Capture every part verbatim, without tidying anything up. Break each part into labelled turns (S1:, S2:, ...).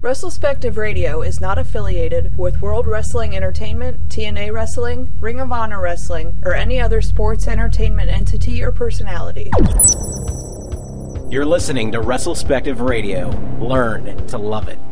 S1: WrestleSpective Radio is not affiliated with World Wrestling Entertainment, T N A Wrestling, Ring of Honor Wrestling, or any other sports entertainment entity or personality.
S2: You're listening to WrestleSpective Radio. Learn to love it.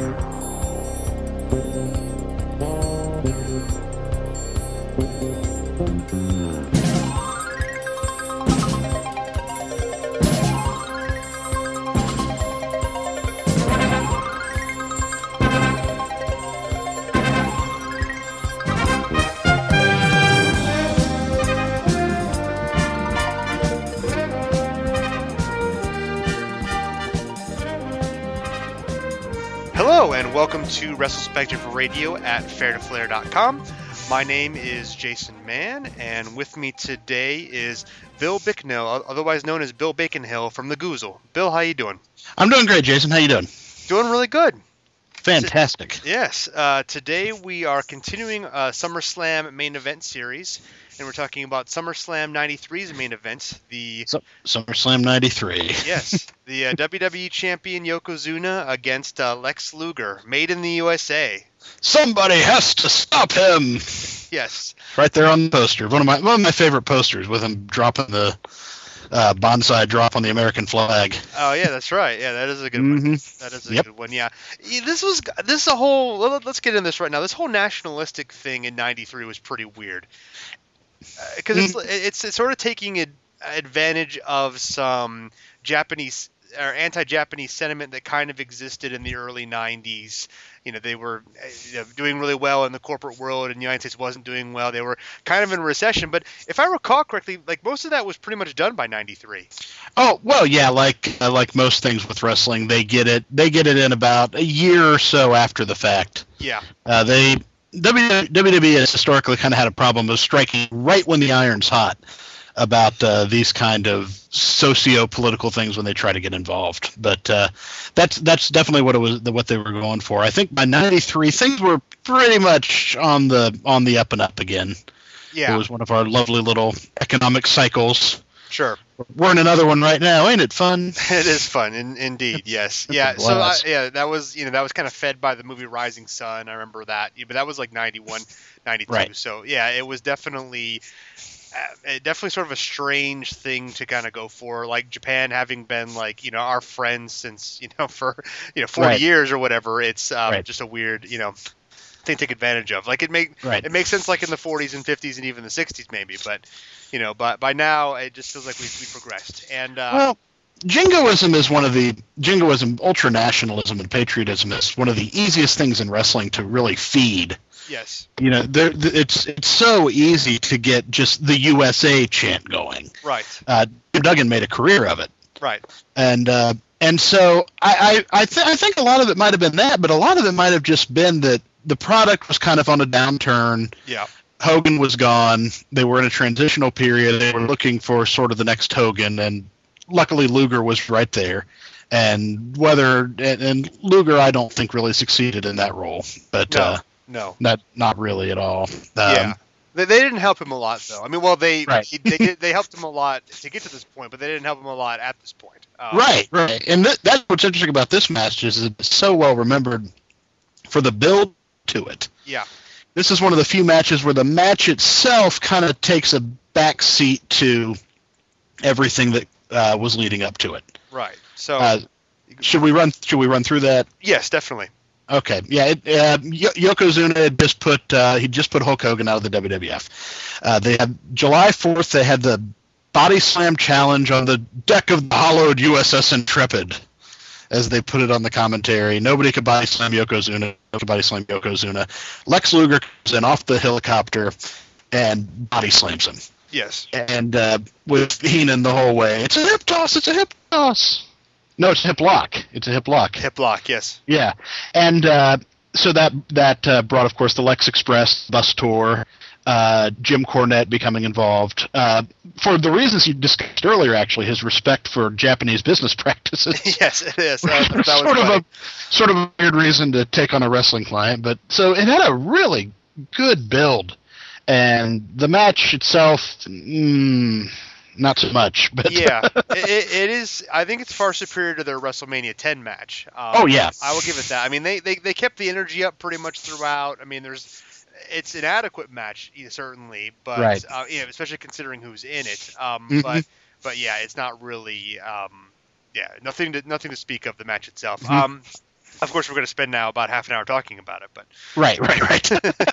S3: Hello and welcome to WrestleSpective Radio at fair to flare dot com. My name is Jason Mann, and with me today is Bill Bicknell, otherwise known as Bill Baconhill from the Goozle. Bill, how you doing?
S4: I'm doing great, Jason. How you doing?
S3: Doing really good.
S4: Fantastic.
S3: T- yes. Uh, today we are continuing a SummerSlam main event series, and we're talking about SummerSlam ninety-three's main event. The
S4: Su- SummerSlam ninety-three.
S3: Yes. The uh, W W E Champion Yokozuna against uh, Lex Luger, made in the U S A.
S4: Somebody has to stop him.
S3: Yes.
S4: Right there on the poster. One of my one of my favorite posters with him dropping the uh, bonsai drop on the American flag.
S3: Oh yeah, that's right. Yeah, that is a good
S4: mm-hmm.
S3: one. That is a
S4: yep.
S3: good one. Yeah. This was this is a whole. Let's get in this right now. This whole nationalistic thing in ninety-three was pretty weird. Because uh, mm. it's, it's it's sort of taking ad- advantage of some Japanese or anti-Japanese sentiment that kind of existed in the early nineties. You know, they were you know, doing really well in the corporate world, and the United States wasn't doing well. They were kind of in recession. But if I recall correctly, like most of that was pretty much done by ninety-three.
S4: Oh well, yeah, like uh, like most things with wrestling, they get it they get it in about a year or so after the fact.
S3: Yeah.
S4: Uh, they W W E has historically kind of had a problem of striking right when the iron's hot about uh, these kind of socio-political things when they try to get involved. But uh, that's that's definitely what it was what they were going for. I think by ninety-three things were pretty much on the on the up and up again.
S3: Yeah.
S4: It was one of our lovely little economic cycles.
S3: Sure.
S4: We're in another one right now. Ain't it fun?
S3: It is fun, in, indeed. Yes. Yeah. So I, yeah, that was you know that was kind of fed by the movie Rising Sun. I remember that, but that was like ninety-one, ninety-two.
S4: Right.
S3: So yeah, it was definitely. Uh, definitely sort of a strange thing to kind of go for, like Japan having been like, you know, our friends since, you know, for, you know, forty
S4: right.
S3: years or whatever. It's um,
S4: right.
S3: just a weird, you know, thing to take advantage of. Like it make
S4: right.
S3: it makes sense like in the forties and fifties and even the sixties maybe. But, you know, by, by now it just feels like we've, we've progressed. And uh,
S4: well, jingoism is one of the jingoism, ultra nationalism and patriotism is one of the easiest things in wrestling to really feed.
S3: Yes.
S4: You know, there, it's it's so easy to get just the U S A chant going.
S3: Right.
S4: Uh, Jim Duggan made a career of it.
S3: Right.
S4: And uh, and so I I I, th- I think a lot of it might have been that, but a lot of it might have just been that the product was kind of on a downturn.
S3: Yeah.
S4: Hogan was gone. They were in a transitional period. They were looking for sort of the next Hogan, and luckily Luger was right there. And whether and, and Luger, I don't think really succeeded in that role, but.
S3: No.
S4: Uh,
S3: No,
S4: not not really at all. Um,
S3: yeah, they, they didn't help him a lot though. I mean, well, they
S4: right.
S3: he, they did, they helped him a lot to get to this point, but they didn't help him a lot at this point. Um,
S4: right, right, and th- that's what's interesting about this match is it's so well remembered for the build to it.
S3: Yeah,
S4: this is one of the few matches where the match itself kind of takes a back seat to everything that uh, was leading up to it.
S3: Right. So
S4: uh, should we run? Should we run through that?
S3: Yes, definitely. Okay,
S4: yeah. It, uh, y- Yokozuna had just put uh, he just put Hulk Hogan out of the W W F. Uh, they had July fourth. They had the Body Slam Challenge on the deck of the hollowed U S S Intrepid, as they put it on the commentary. Nobody could body slam Yokozuna. Nobody could body slam Yokozuna. Lex Luger comes in off the helicopter and body slams him.
S3: Yes.
S4: And uh, with Heenan the whole way, it's a hip toss. It's a hip toss. No, it's a hip lock. It's a hip lock.
S3: Hip lock, yes.
S4: Yeah, and uh, so that that uh, brought, of course, the Lex Express bus tour, uh, Jim Cornette becoming involved uh, for the reasons you discussed earlier. Actually, his respect for Japanese business practices.
S3: Yes, it is. That, that was
S4: sort
S3: funny.
S4: of a sort of a weird reason to take on a wrestling client, but so it had a really good build, and the match itself. Mm, not so much. But
S3: yeah, it, it is. I think it's far superior to their WrestleMania ten match. Um,
S4: oh yeah,
S3: I will give it that. I mean, they, they they kept the energy up pretty much throughout. I mean, there's it's an adequate match, you know, certainly, but
S4: right.
S3: uh, you know, especially considering who's in it. Um,
S4: mm-hmm.
S3: But but yeah, it's not really. Um, yeah, nothing to nothing to speak of the match itself.
S4: Mm-hmm.
S3: Um, Of course, we're going to spend now about half an hour talking about it, but
S4: right, right, right.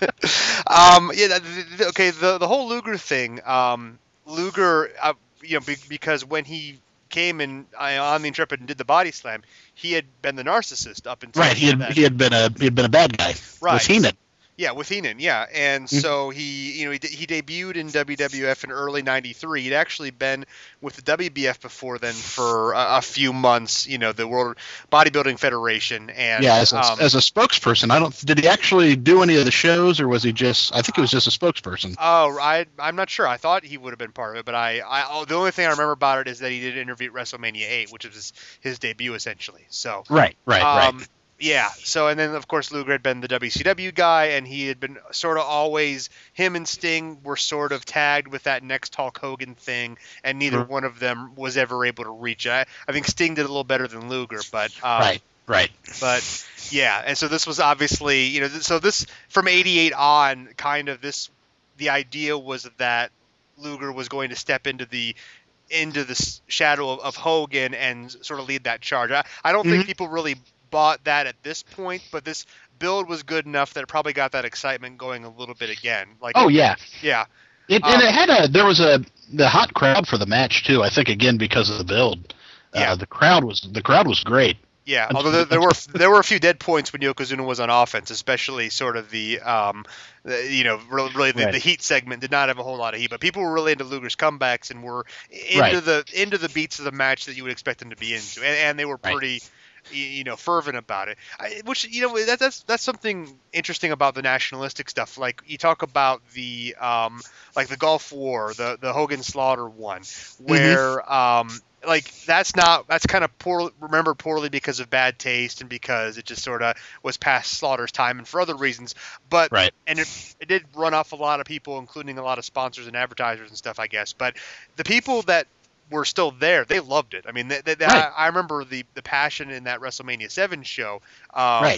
S3: um, yeah, the, the, okay. The the whole Luger thing, um, Luger, uh, you know, be, because when he came in uh, on the Intrepid and did the body slam, he had been the narcissist up until
S4: right. He had
S3: that.
S4: he had been a he had been a bad guy.
S3: Right.
S4: With Heenan.
S3: Yeah, with Heenan, yeah, and mm-hmm. so he, you know, he, he debuted in W W F in early ninety-three. He'd actually been with the W B F before then for a, a few months, you know, the World Bodybuilding Federation, and
S4: yeah, as a,
S3: um,
S4: as a spokesperson. I don't. Did he actually do any of the shows, or was he just? I think he was just a spokesperson.
S3: Oh, I, I'm not sure. I thought he would have been part of it, but I, I, oh, the only thing I remember about it is that he did an interview at WrestleMania eight, which was his, his debut essentially. So
S4: right, right,
S3: um,
S4: right.
S3: Yeah, so and then of course Luger had been the W C W guy, and he had been sort of always, him and Sting were sort of tagged with that next Hulk Hogan thing, and neither
S4: mm-hmm.
S3: one of them was ever able to reach it. I, I think Sting did a little better than Luger, but um,
S4: right, right.
S3: But yeah, and so this was obviously, you know, so this from eighty-eight on, kind of this, the idea was that Luger was going to step into the into the shadow of, of Hogan and sort of lead that charge. I, I don't
S4: mm-hmm.
S3: think people really bought that at this point, but this build was good enough that it probably got that excitement going a little bit again. Like,
S4: oh yeah,
S3: yeah.
S4: It,
S3: um,
S4: and it had a there was a the hot crowd for the match too. I think again because of the build.
S3: Yeah.
S4: Uh, the crowd was the crowd was great.
S3: Yeah, although there, there were there were a few dead points when Yokozuna was on offense, especially sort of the um, the, you know really, really the,
S4: right.
S3: the heat segment did not have a whole lot of heat, but people were really into Luger's comebacks and were into
S4: right.
S3: the into the beats of the match that you would expect them to be into, and, and they were pretty.
S4: Right.
S3: You know, fervent about it. I, which you know that, that's that's something interesting about the nationalistic stuff. Like you talk about the um, like the Gulf War, the the Hogan Slaughter one, where
S4: mm-hmm.
S3: um, like that's not that's kind of poor remembered poorly because of bad taste and because it just sort of was past Slaughter's time and for other reasons. But
S4: right.
S3: and it it did run off a lot of people, including a lot of sponsors and advertisers and stuff, I guess. But the people that were still there, they loved it. I mean, they, they,
S4: right.
S3: I, I remember the, the passion in that WrestleMania seven show. Um,
S4: right.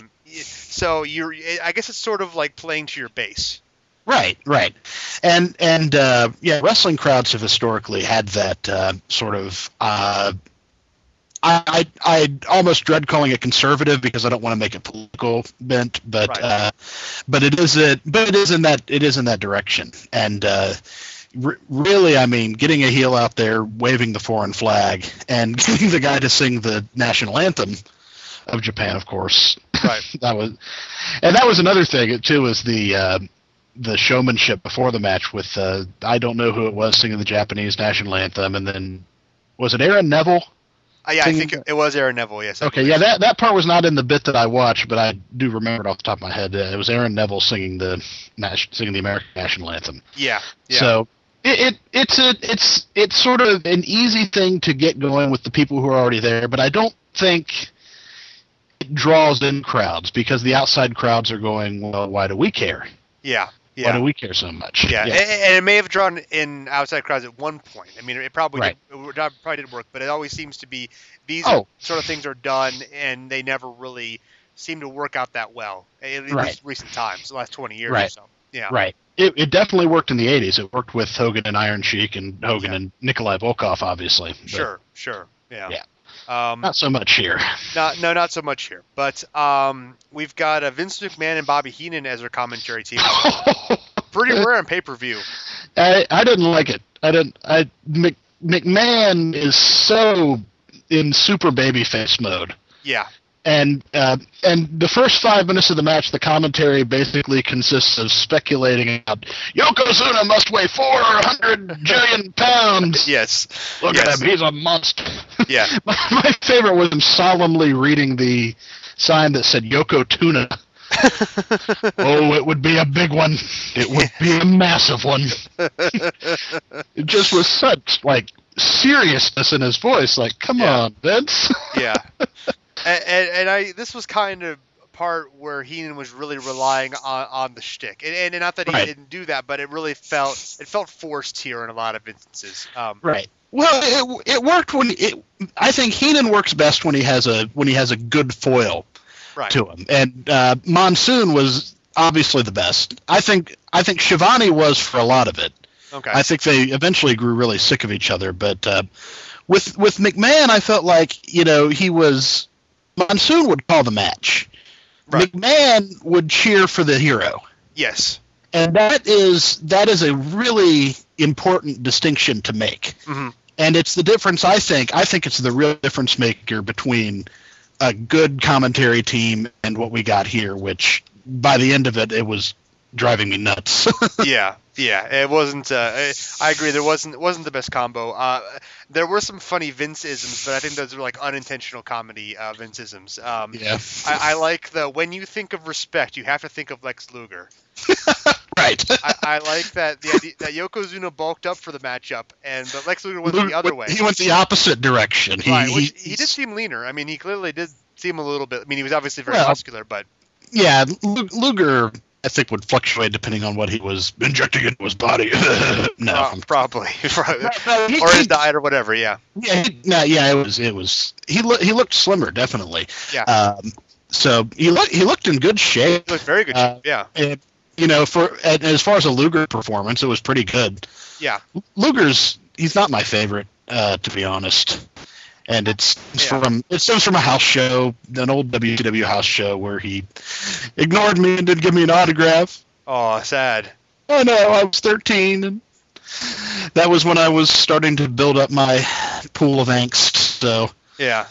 S3: So you're, I guess it's sort of like playing to your base.
S4: Right, right, and and uh, yeah, wrestling crowds have historically had that uh, sort of. Uh, I, I I almost dread calling it conservative because I don't want to make it political bent, but
S3: Right.
S4: uh, but it is a but it is in that it is in that direction, and. Uh, Really, I mean, getting a heel out there, waving the foreign flag, and getting the guy to sing the national anthem of Japan, of course.
S3: Right.
S4: that was, and that was another thing too. Was the uh, the showmanship before the match with uh, I don't know who it was singing the Japanese national anthem, and then was it Aaron Neville?
S3: Uh, yeah,
S4: singing?
S3: I think it, it was Aaron Neville. Yes. I
S4: Okay,
S3: believe.
S4: yeah, that that part was not in the bit that I watched, but I do remember it off the top of my head. Uh, it was Aaron Neville singing the singing the American national anthem.
S3: Yeah. Yeah.
S4: So. It, it it's a it's it's sort of an easy thing to get going with the people who are already there, but I don't think it draws in crowds because the outside crowds are going, well, why do we care?
S3: Yeah. Yeah.
S4: Why do we care so much?
S3: Yeah,
S4: yeah.
S3: And, and it may have drawn in outside crowds at one point. I mean, it probably
S4: Right.
S3: did, it probably did work, but it always seems to be these
S4: Oh.
S3: sort of things are done, and they never really seem to work out that well. At least
S4: Right.
S3: recent times, the last twenty years or
S4: Right.
S3: so. Yeah.
S4: Right. It, it definitely worked in the eighties. It worked with Hogan and Iron Sheik and Hogan
S3: Yeah.
S4: and Nikolai Volkov, obviously. but
S3: Sure. Sure. Yeah.
S4: Yeah.
S3: Um,
S4: Not so much here.
S3: not, no, not so much here. But um, we've got uh, Vince McMahon and Bobby Heenan as our commentary team. Pretty rare on pay-per-view.
S4: I I didn't like it. I didn't. I Mc, McMahon is so in super babyface mode.
S3: Yeah.
S4: And uh, and the first five minutes of the match, the commentary basically consists of speculating about Yokozuna must weigh four hundred jillion pounds.
S3: Yes.
S4: Look
S3: yes.
S4: at him, he's a monster.
S3: Yeah.
S4: my, my favorite was him solemnly reading the sign that said Yoko Tuna. Oh, it would be a big one. It would be a massive one. It just was such like seriousness in his voice. Like, come
S3: Yeah.
S4: on, Vince.
S3: Yeah. And, and, and I this was kind of part where Heenan was really relying on, on the shtick, and, and not that he
S4: Right.
S3: didn't do that, but it really felt it felt forced here in a lot of instances. Um,
S4: Right. Well, it, it worked when it. I think Heenan works best when he has a when he has a good foil
S3: right.
S4: to him, and uh, Monsoon was obviously the best. I think I think Shivani was for a lot of it.
S3: Okay.
S4: I think they eventually grew really sick of each other, but uh, with with McMahon, I felt like you know he was Monsoon would call the match.
S3: Right.
S4: McMahon would cheer for the hero.
S3: Yes.
S4: And that is that is a really important distinction to make.
S3: Mm-hmm.
S4: And it's the difference, I think. I think it's the real difference maker between a good commentary team and what we got here, which by the end of it, it was driving me nuts.
S3: yeah, yeah. It wasn't. Uh, I, I agree. There wasn't. It wasn't the best combo. Uh, there were some funny Vince-isms, but I think those were like unintentional comedy uh, Vince-isms. Um,
S4: yeah.
S3: I, I like the when you think of respect, you have to think of Lex Luger.
S4: Right.
S3: I, I like that the idea that Yokozuna bulked up for the matchup, and but Lex Luger went
S4: Luger,
S3: the other way.
S4: He went the opposite direction. He,
S3: right, which,
S4: he,
S3: he did seem leaner. I mean, he clearly did seem a little bit. I mean, he was obviously very
S4: well,
S3: muscular, but
S4: yeah, Luger, I think, would fluctuate depending on what he was injecting into his body. no,
S3: uh, probably,
S4: no, no, he,
S3: or his
S4: he,
S3: diet or whatever. Yeah.
S4: Yeah, he, no, yeah, it was, it was. He looked, he looked slimmer, definitely.
S3: Yeah.
S4: Um, so he looked, he looked in good shape.
S3: He looked very good.
S4: Uh,
S3: shape, yeah.
S4: And, you know, for and as far as a Luger performance, it was pretty good.
S3: Yeah.
S4: Luger's, he's not my favorite, uh, to be honest. And it's
S3: Yeah.
S4: from it stems from a house show, an old W C W house show where he ignored me and didn't give me an autograph.
S3: Oh, sad.
S4: Oh no, I was thirteen, and that was when I was starting to build up my pool of angst. So,
S3: Yeah.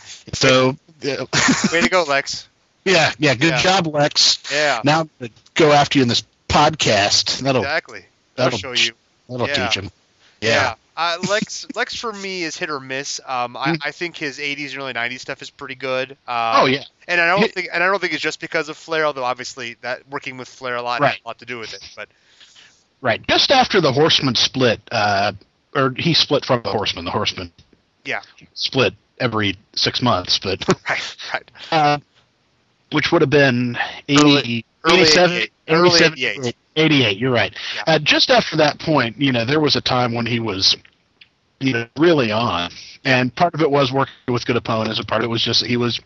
S4: so yeah,
S3: Way to go, Lex.
S4: yeah, yeah. Good
S3: Yeah.
S4: job, Lex.
S3: Yeah.
S4: Now I'm gonna go after you in this podcast. That'll
S3: Exactly. That'll,
S4: that'll
S3: show you.
S4: that'll
S3: Yeah.
S4: teach him.
S3: Yeah.
S4: Yeah.
S3: Uh, Lex Lex for me is hit or miss. Um, I, I think his eighties and early nineties stuff is pretty good. Um,
S4: Oh yeah.
S3: And I don't
S4: He-
S3: think and I don't think it's just because of Flair, although obviously that working with Flair a lot
S4: Right.
S3: had a lot to do with it. But
S4: Right. Just after the Horseman split, uh, or he split from the Horseman. The Horseman
S3: yeah,
S4: split every six months, but
S3: right, right.
S4: uh, which would have been eighty,
S3: Early
S4: eighty-seven,
S3: eighty-eight. Early
S4: eighty-seven,
S3: eighty-eight.
S4: eighty-eight, you're right.
S3: Yeah.
S4: Uh, just after that point, you know, there was a time when he was, you know, really on. And part of it was working with good opponents, and part of it was just that he was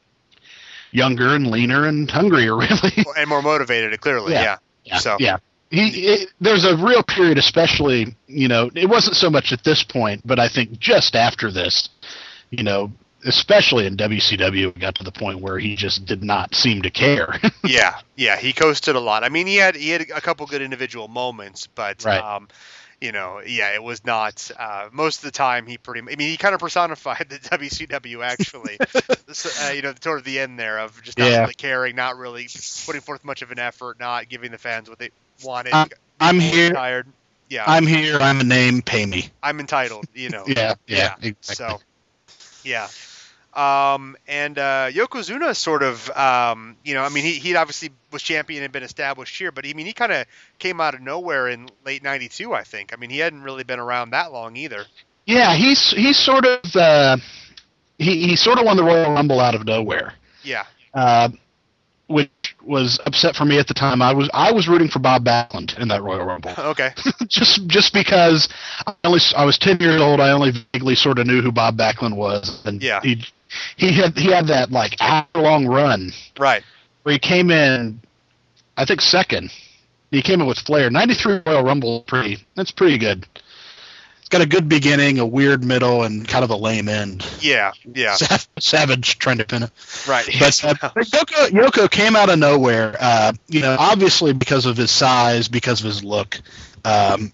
S4: younger and leaner and hungrier, really.
S3: And more motivated, clearly.
S4: Yeah.
S3: Yeah.
S4: Yeah,
S3: So
S4: yeah. He, it, there's a real period, especially, you know, it wasn't so much at this point, but I think just after this, you know, especially in W C W, it got to the point where he just did not seem to care.
S3: yeah, yeah, he coasted a lot. I mean, he had he had a couple good individual moments, but
S4: Right.
S3: um, you know, yeah, it was not. Uh, most of the time, he pretty. I mean, he kind of personified the W C W actually. So, uh, you know, toward the end there of just not
S4: Yeah.
S3: really caring, not really putting forth much of an effort, not giving the fans what they wanted.
S4: I'm- I'm
S3: People were
S4: here.
S3: Tired. Yeah,
S4: I'm here. I'm a name. Pay me.
S3: I'm entitled. You know.
S4: Yeah. Yeah.
S3: Yeah,
S4: Exactly.
S3: So, yeah. Um, and uh, Yokozuna sort of, um, you know, I mean, he he obviously was champion and been established here, but I mean, he kind of came out of nowhere in late ninety-two, I think. I mean, he hadn't really been around that long either.
S4: Yeah. He's he's sort of uh, he he sort of won the Royal Rumble out of nowhere,
S3: Yeah.
S4: uh, which was upset for me at the time. I was I was rooting for Bob Backlund in that Royal Rumble.
S3: Okay.
S4: just just because I only I was ten years old, I only vaguely sort of knew who Bob Backlund was, and
S3: Yeah.
S4: he he had he had that like hour long run
S3: Right.
S4: where he came in, I think second. He came in with Flair. ninety-three Royal Rumble, pretty that's pretty good. It's got a good beginning, a weird middle, and kind of a lame end.
S3: Yeah. Yeah.
S4: Sav- Savage trying to pin it.
S3: Right.
S4: But uh, Yoko, Yoko came out of nowhere, uh, you know, obviously because of his size, because of his look, um,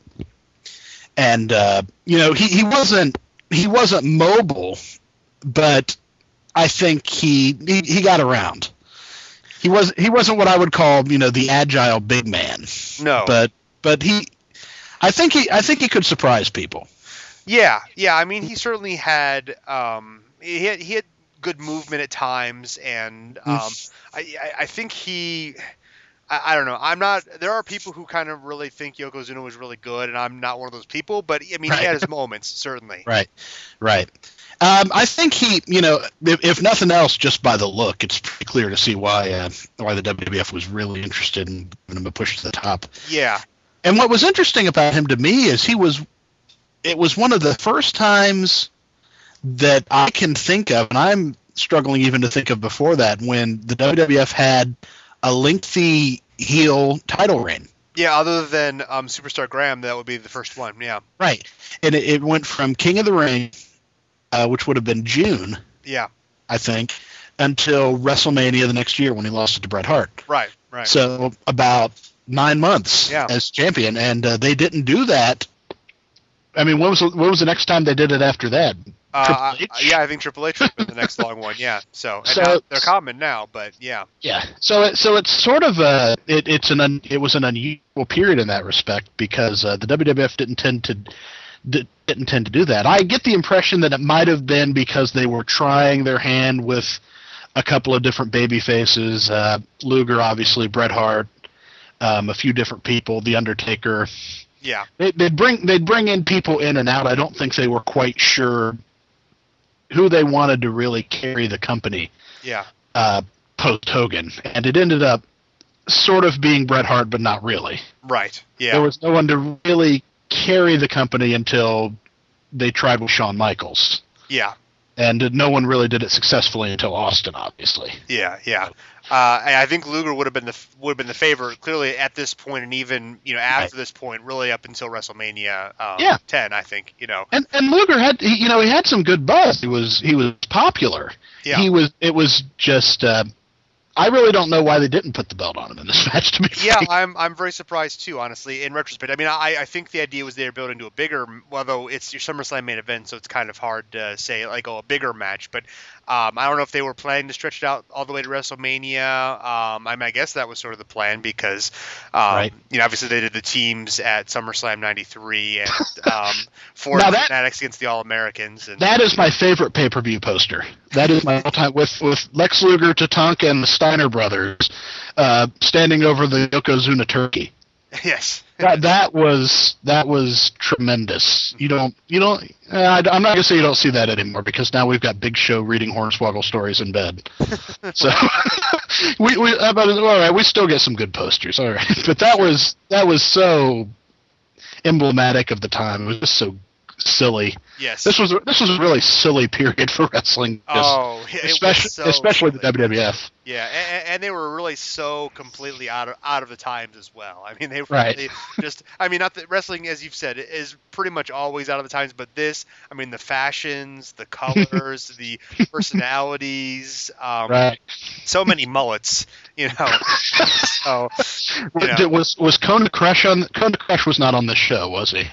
S4: and uh, you know, he, he wasn't he wasn't mobile, but I think he, he he got around. He was he wasn't what I would call, you know, the agile big man,
S3: No.
S4: but but he, I think he I think he could surprise people.
S3: Yeah, yeah. I mean, he certainly had um, he had he had good movement at times, and um, I I- I think he I, I don't know. I'm not. There are people who kind of really think Yokozuna was really good, and I'm not one of those people. But I mean,
S4: Right.
S3: he had his moments, certainly.
S4: Right, right. Um, I think he, you know, if, if nothing else, just by the look, it's pretty clear to see why uh, why the W W F was really interested in giving him a push to the top.
S3: Yeah.
S4: And what was interesting about him to me is he was, it was one of the first times that I can think of, and I'm struggling even to think of before that, when the W W F had a lengthy heel title reign.
S3: Yeah. Other than um, Superstar Graham, that would be the first one. Yeah.
S4: Right. And it, it went from King of the Ring, uh, which would have been June,
S3: Yeah.
S4: I think, until WrestleMania the next year when he lost it to Bret Hart.
S3: Right. Right.
S4: So about nine months
S3: Yeah.
S4: as champion, and uh, they didn't do that. I mean, what was what was the next time they did it after that?
S3: Uh,
S4: Triple H?
S3: yeah, I think Triple H would have been the next long one. Yeah. So, and
S4: So-
S3: now, they're common now, but yeah.
S4: Yeah. So it, so it's sort of a it, it's an un, it was an unusual period in that respect because uh, the W W F didn't tend to di- didn't tend to do that. I get the impression that it might have been because they were trying their hand with a couple of different baby faces, uh, Luger, obviously, Bret Hart, um, a few different people, The Undertaker.
S3: Yeah.
S4: They, they'd bring they'd bring in people in and out. I don't think they were quite sure who they wanted to really carry the company
S3: Yeah.
S4: uh, post Hogan, and it ended up sort of being Bret Hart, but not really.
S3: Right. Yeah.
S4: There was no one to really carry the company until they tried with Shawn Michaels,
S3: Yeah.
S4: and no one really did it successfully until Austin, obviously.
S3: Yeah, yeah. Uh, and I think Luger would have been the would have been the favorite clearly at this point, and even you know after
S4: Right.
S3: this point, really up until WrestleMania um,
S4: Yeah.
S3: ten. I think you know.
S4: And and Luger had he, you know he had some good buzz. He was he was popular.
S3: Yeah.
S4: He was it was just. Uh, I really don't know why they didn't put the belt on him in this match. To be
S3: Yeah,
S4: frank.
S3: I'm I'm very surprised too, honestly. In retrospect, I mean, I I think the idea was they were building to a bigger, although it's your SummerSlam main event, so it's kind of hard to say like oh a bigger match. But um, I don't know if they were planning to stretch it out all the way to WrestleMania. Um, I mean, I guess that was sort of the plan because, um,
S4: Right.
S3: you know, obviously they did the teams at SummerSlam ninety-three and um, Ford
S4: Now that-
S3: Fanatics against the All Americans. And
S4: That is my favorite pay-per-view poster. That is my all-time with with Lex Luger, Tatanka, and the Steiner brothers uh, standing over the Yokozuna turkey.
S3: yes,
S4: That that was that was tremendous. You don't you don't. Uh, I, I'm not gonna say you don't see that anymore because now we've got Big Show reading Hornswoggle stories in bed. So we we uh, but all right, we still get some good posters. All right, but that was that was so emblematic of the time. It was just so silly.
S3: yes.
S4: This was this was a really silly period for wrestling. just-
S3: oh, it was
S4: especially
S3: so
S4: especially the
S3: silly.
S4: W W F.
S3: Yeah, and, and they were really so completely out of out of the times as well. I mean, they were
S4: Right.
S3: they just. I mean, not that wrestling, as you've said, is pretty much always out of the times, but this, I mean, the fashions, the colors, the personalities, um,
S4: Right.
S3: so many mullets, you know. So, you know.
S4: Did- Was was Kona Crush on Kona Crush was not on this show, was he?
S3: uh,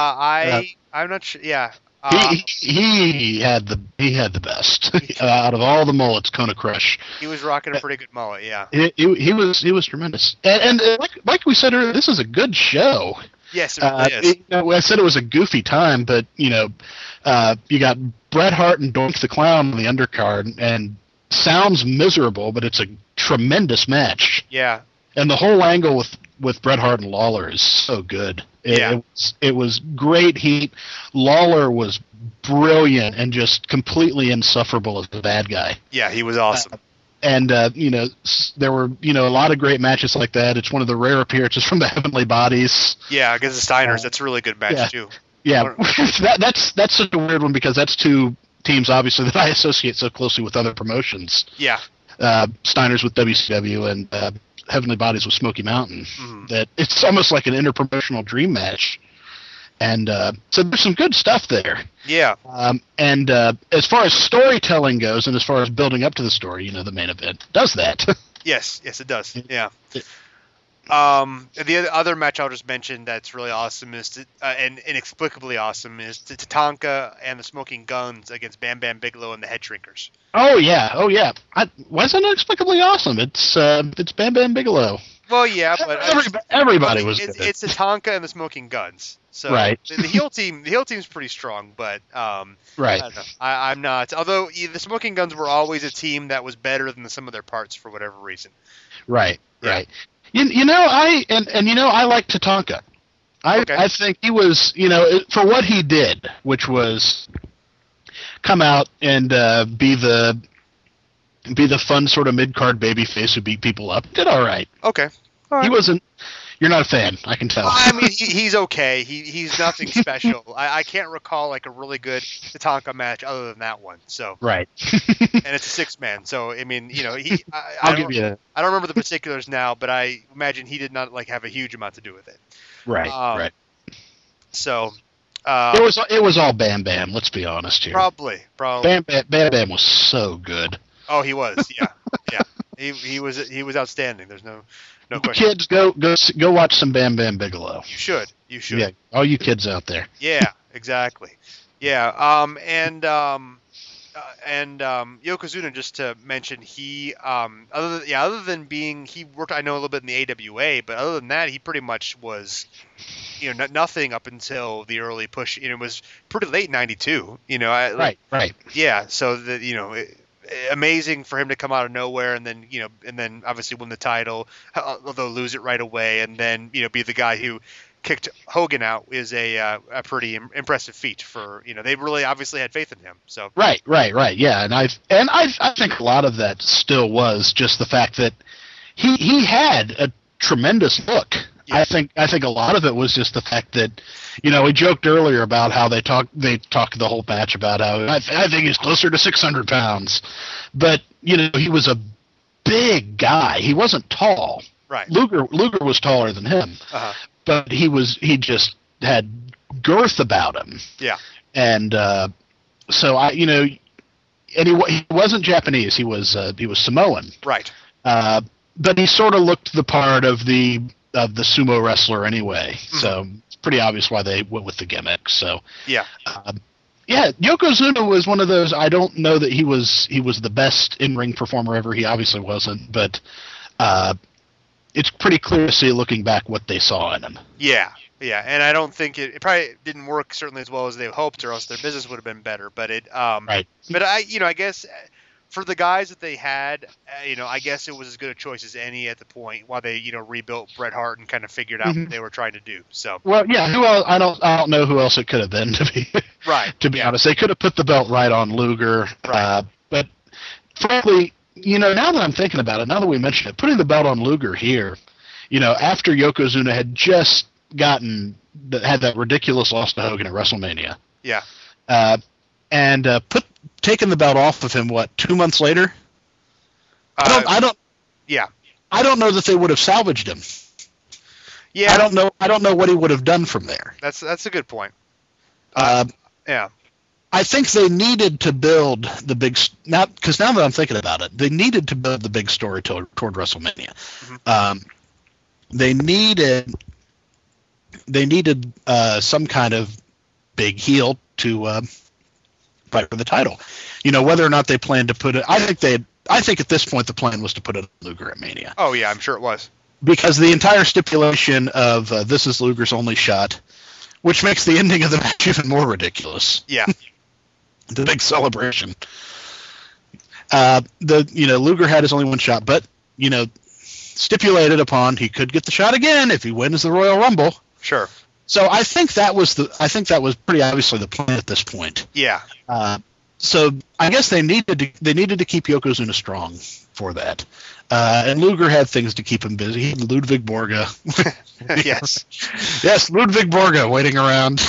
S3: I I'm not sure. Yeah. Um,
S4: He, he he had the he had the best uh, out of all the mullets. Kona Crush,
S3: he was rocking a pretty good mullet. Yeah.
S4: he, he, he was he was tremendous. And, and uh, like like we said earlier, this is a good show.
S3: Yes, it
S4: Uh,
S3: really is.
S4: it- you know, I said it was a goofy time, but you know, uh, you got Bret Hart and Doink the Clown on the undercard, and sounds miserable, but it's a tremendous match.
S3: Yeah.
S4: And the whole angle with, with Bret Hart and Lawler is so good. It,
S3: Yeah.
S4: it, was, it was great heat. Lawler was brilliant and just completely insufferable as the bad guy.
S3: Yeah, he was awesome.
S4: And, uh, you know, s- there were, you know, a lot of great matches like that. It's one of the rare appearances from the Heavenly Bodies.
S3: Yeah, against the Steiners,
S4: uh,
S3: that's a really good match
S4: yeah.
S3: too.
S4: Yeah, that, that's that's such a weird one because that's two teams, obviously, that I associate so closely with other promotions.
S3: Yeah.
S4: Uh, Steiner's with W C W and uh, Heavenly Bodies with Smoky Mountain.
S3: Mhm.
S4: That it's almost like an interpromotional dream match. And uh, so there's some good stuff there.
S3: Yeah.
S4: Um, and uh, as far as storytelling goes, and as far as building up to the story, you know, the main event does that.
S3: Yes, yes, it does. Yeah.
S4: It-
S3: Um, the other- other match I'll just mention that's really awesome is to, uh, and inexplicably awesome is T- Tatanka and the Smoking Guns against Bam Bam Bigelow and the Head Shrinkers.
S4: oh yeah, oh yeah. I, wasn't inexplicably awesome. It's uh, it's Bam Bam Bigelow.
S3: Well, yeah, but
S4: Everybody, everybody was
S3: it's,
S4: good.
S3: it's Tatanka and the Smoking Guns. So
S4: Right.
S3: the, the heel team, the heel team's pretty strong, but um,
S4: right.
S3: I don't know. I, I'm not. Although yeah, the Smoking Guns were always a team that was better than the sum of their parts for whatever reason.
S4: Right,
S3: Yeah.
S4: right. You, you know, I and, and you know, I like Tatanka. I
S3: Okay.
S4: I think he was, you know, for what he did, which was come out and uh, be the be the fun sort of mid card babyface who beat people up. Did all right.
S3: Okay. All right.
S4: He wasn't. You're not a fan, I can tell.
S3: I mean, he, he's okay. He he's nothing special. I, I can't recall like a really good Tatanka match other than that one. So
S4: right.
S3: and it's a six man. So I mean, you know, he. I, I
S4: I'll
S3: don't-
S4: give you that.
S3: I don't remember the particulars now, but I imagine he did not like have a huge amount to do with it.
S4: Right.
S3: Um,
S4: right.
S3: So uh,
S4: It was it was all Bam Bam. Let's be honest here.
S3: probably probably.
S4: Bam Bam Bam Bam was so good.
S3: Oh, he was. Yeah, yeah. He he was he was outstanding. There's no no question.
S4: Kids, go go s- go watch some Bam Bam Bigelow.
S3: You should. You should.
S4: Yeah, all you kids out there.
S3: Yeah, exactly. Yeah, um, and um, uh, and um, Yokozuna, just to mention, he um, other than, yeah, other than being he worked, I know a little bit in the A W A, but other than that, he pretty much was, you know, n- nothing up until the early push. You know, it was pretty late ninety-two. You know, I,
S4: Right, right.
S3: yeah. So that you know. It, amazing for him to come out of nowhere and then you know and then obviously win the title, although lose it right away, and then you know be the guy who kicked Hogan out is a uh, a pretty im- impressive feat for you know they really obviously had faith in him. So
S4: Right, right, right. Yeah, and I and I I think a lot of that still was just the fact that he he had a tremendous look.
S3: Yeah.
S4: I think I think a lot of it was just the fact that, you know, we joked earlier about how they talk they talked the whole match about how I, th- I think he's closer to six hundred pounds, but you know he was a big guy. He wasn't tall.
S3: right,
S4: Luger Luger was taller than him,
S3: uh-huh.
S4: but he was he just had girth about him.
S3: Yeah,
S4: And uh, so I, you know, and he, wa- he wasn't Japanese. He was uh, he was Samoan.
S3: right,
S4: Uh, but he sort of looked the part of the of the sumo wrestler anyway. So it's pretty obvious why they went with the gimmick. So
S3: yeah,
S4: uh, yeah, Yokozuna was one of those. I don't know that he was he was the best in ring performer ever. He obviously wasn't, but uh, it's pretty clear to see looking back what they saw in him.
S3: yeah, yeah. And I don't think it, it probably didn't work certainly as well as they hoped, or else their business would have been better. But it, um,
S4: Right.
S3: But I, you know, I guess for the guys that they had, uh, you know, I guess it was as good a choice as any at the point while they, you know, rebuilt Bret Hart and kind of figured out
S4: Mhm.
S3: what they were trying to do. So
S4: Well, yeah. Who else? I don't. I don't know who else it could have been. To be
S3: right,
S4: to be
S3: yeah.
S4: honest, they could have put the belt right on Luger.
S3: Right.
S4: Uh, but frankly, you know, now that I'm thinking about it, now that we mentioned it, putting the belt on Luger here, you know, after Yokozuna had just gotten had that ridiculous loss to Hogan at WrestleMania,
S3: Yeah,
S4: uh, and uh, put taking the belt off of him. What, two months later? I don't.
S3: Uh,
S4: I don't.
S3: yeah,
S4: I don't know that they would have salvaged him.
S3: yeah.
S4: I don't know. I don't know what he would have done from there.
S3: That's that's a good point.
S4: Uh,
S3: Yeah,
S4: I think they needed to build the big s- now because now that I'm thinking about it, they needed to build the big story toward, toward WrestleMania.
S3: Mhm.
S4: Um, they needed they needed uh, some kind of big heel to uh, fight for the title. You know, whether or not they planned to put it, I think they. I think at this point the plan was to put it on Luger at Mania
S3: Oh yeah, I'm sure it was.
S4: because the entire stipulation of uh, this is Luger's only shot, which makes the ending of the match even more ridiculous.
S3: Yeah,
S4: The big celebration. Uh, the you know Luger had his only one shot, but you know stipulated upon he could get the shot again if he wins the Royal Rumble.
S3: sure.
S4: So I think that was the I think that was pretty obviously the plan at this point.
S3: Yeah,
S4: Uh, so I guess they needed to they needed to keep Yokozuna strong for that, uh, and Luger had things to keep him busy. He had Ludwig Borga.
S3: yes.
S4: Yes, Ludwig Borga waiting around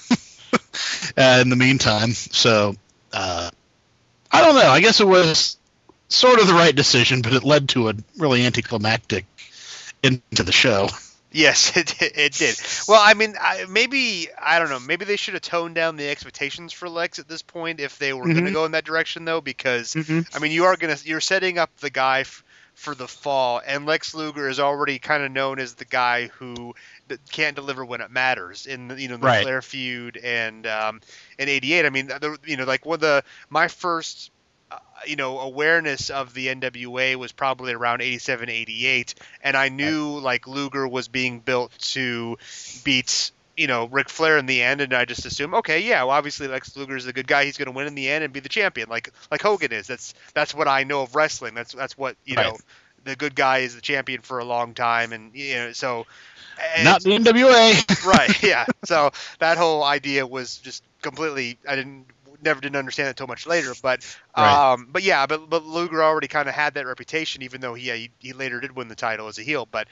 S4: uh, in the meantime. So, uh, I don't know. I guess it was sort of the right decision, but it led to a really anticlimactic end to the show.
S3: Yes, it did, it did. Well, I mean, I, maybe I don't know. Maybe they should have toned down the expectations for Lex at this point if they were going to
S4: Mhm.
S3: go in that direction, though, because
S4: Mhm.
S3: I mean, you are gonna you're setting up the guy f- for the fall, and Lex Luger is already kind of known as the guy who d- can't deliver when it matters in the, you know the
S4: Right.
S3: Flair feud and um, in eighty-eight. I mean, the, you know, like one of the my first. Uh, you know, awareness of the N W A was probably around eighty-seven, eighty-eight, and I knew like Luger was being built to beat, you know, Ric Flair in the end, and I just assumed, okay, yeah, well, obviously Lex Luger is a good guy; he's going to win in the end and be the champion, like like Hogan is. That's that's what I know of wrestling. That's that's what you know.
S4: Right.
S3: the good guy is the champion for a long time, and you know, so
S4: not the N W A.
S3: Right, yeah. So that whole idea was just completely, I didn't, never didn't understand it until much later. But,
S4: Right.
S3: um, but yeah, but, but Luger already kind of had that reputation, even though he, he he later did win the title as a heel. But,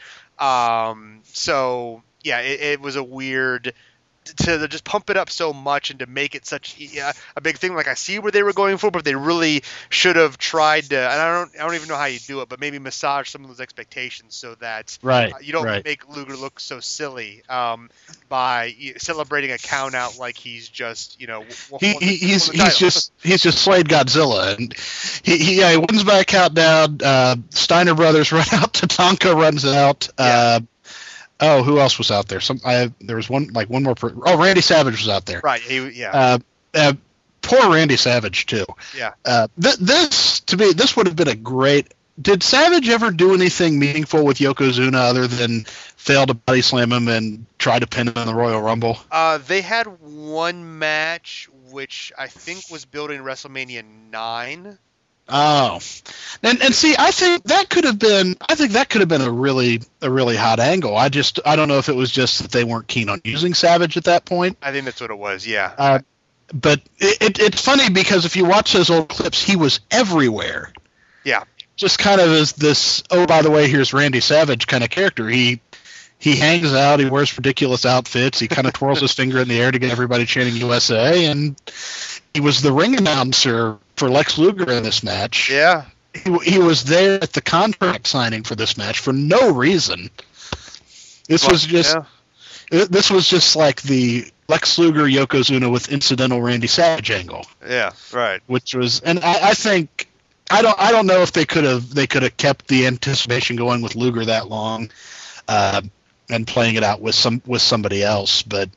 S3: um, so yeah, it, it was a weird to just pump it up so much and to make it such yeah, a big thing. Like I see where they were going for, but they really should have tried to. And I don't, I don't even know how you do it, but maybe massage some of those expectations so that
S4: Right.
S3: uh, you don't
S4: right.
S3: make Luger look so silly um, by you know, celebrating a count out like he's just you know w-
S4: He,
S3: won the-
S4: he, he's
S3: won the
S4: he's
S3: title.
S4: just he's just slayed Godzilla, and he he, yeah, he wins by a countdown. Uh, Steiner brothers run out. Tatanka runs out. Uh, oh, who else was out there? Some I there was one like one more. Per, oh, Randy Savage was out there.
S3: Right. He, yeah.
S4: Uh, uh, poor Randy Savage too.
S3: yeah.
S4: Uh, th- this to me, this would have been a great. Did Savage ever do anything meaningful with Yokozuna other than fail to body slam him and try to pin him in the Royal Rumble?
S3: Uh, they had one match which I think was building WrestleMania nine.
S4: Oh, and and see, I think that could have been. I think that could have been a really a really hot angle. I just I don't know if it was just that they weren't keen on using Savage at that point.
S3: I think that's what it was. Yeah.
S4: Uh, but it, it, it's funny because if you watch those old clips, he was everywhere.
S3: Yeah.
S4: Just kind of as this. Oh, by the way, here's Randy Savage kind of character. He he hangs out. He wears ridiculous outfits. He kind of twirls his finger in the air to get everybody chanting U S A, and he was the ring announcer for Lex Luger in this match.
S3: Yeah.
S4: He, he was there at the contract signing for this match for no reason. This
S3: Well,
S4: was just
S3: yeah.
S4: this was just like the Lex Luger Yokozuna with incidental Randy Savage angle,
S3: Yeah. Right.
S4: which was, and I, I think I don't I don't know if they could have they could have kept the anticipation going with Luger that long, uh, and playing it out with some with somebody else, but.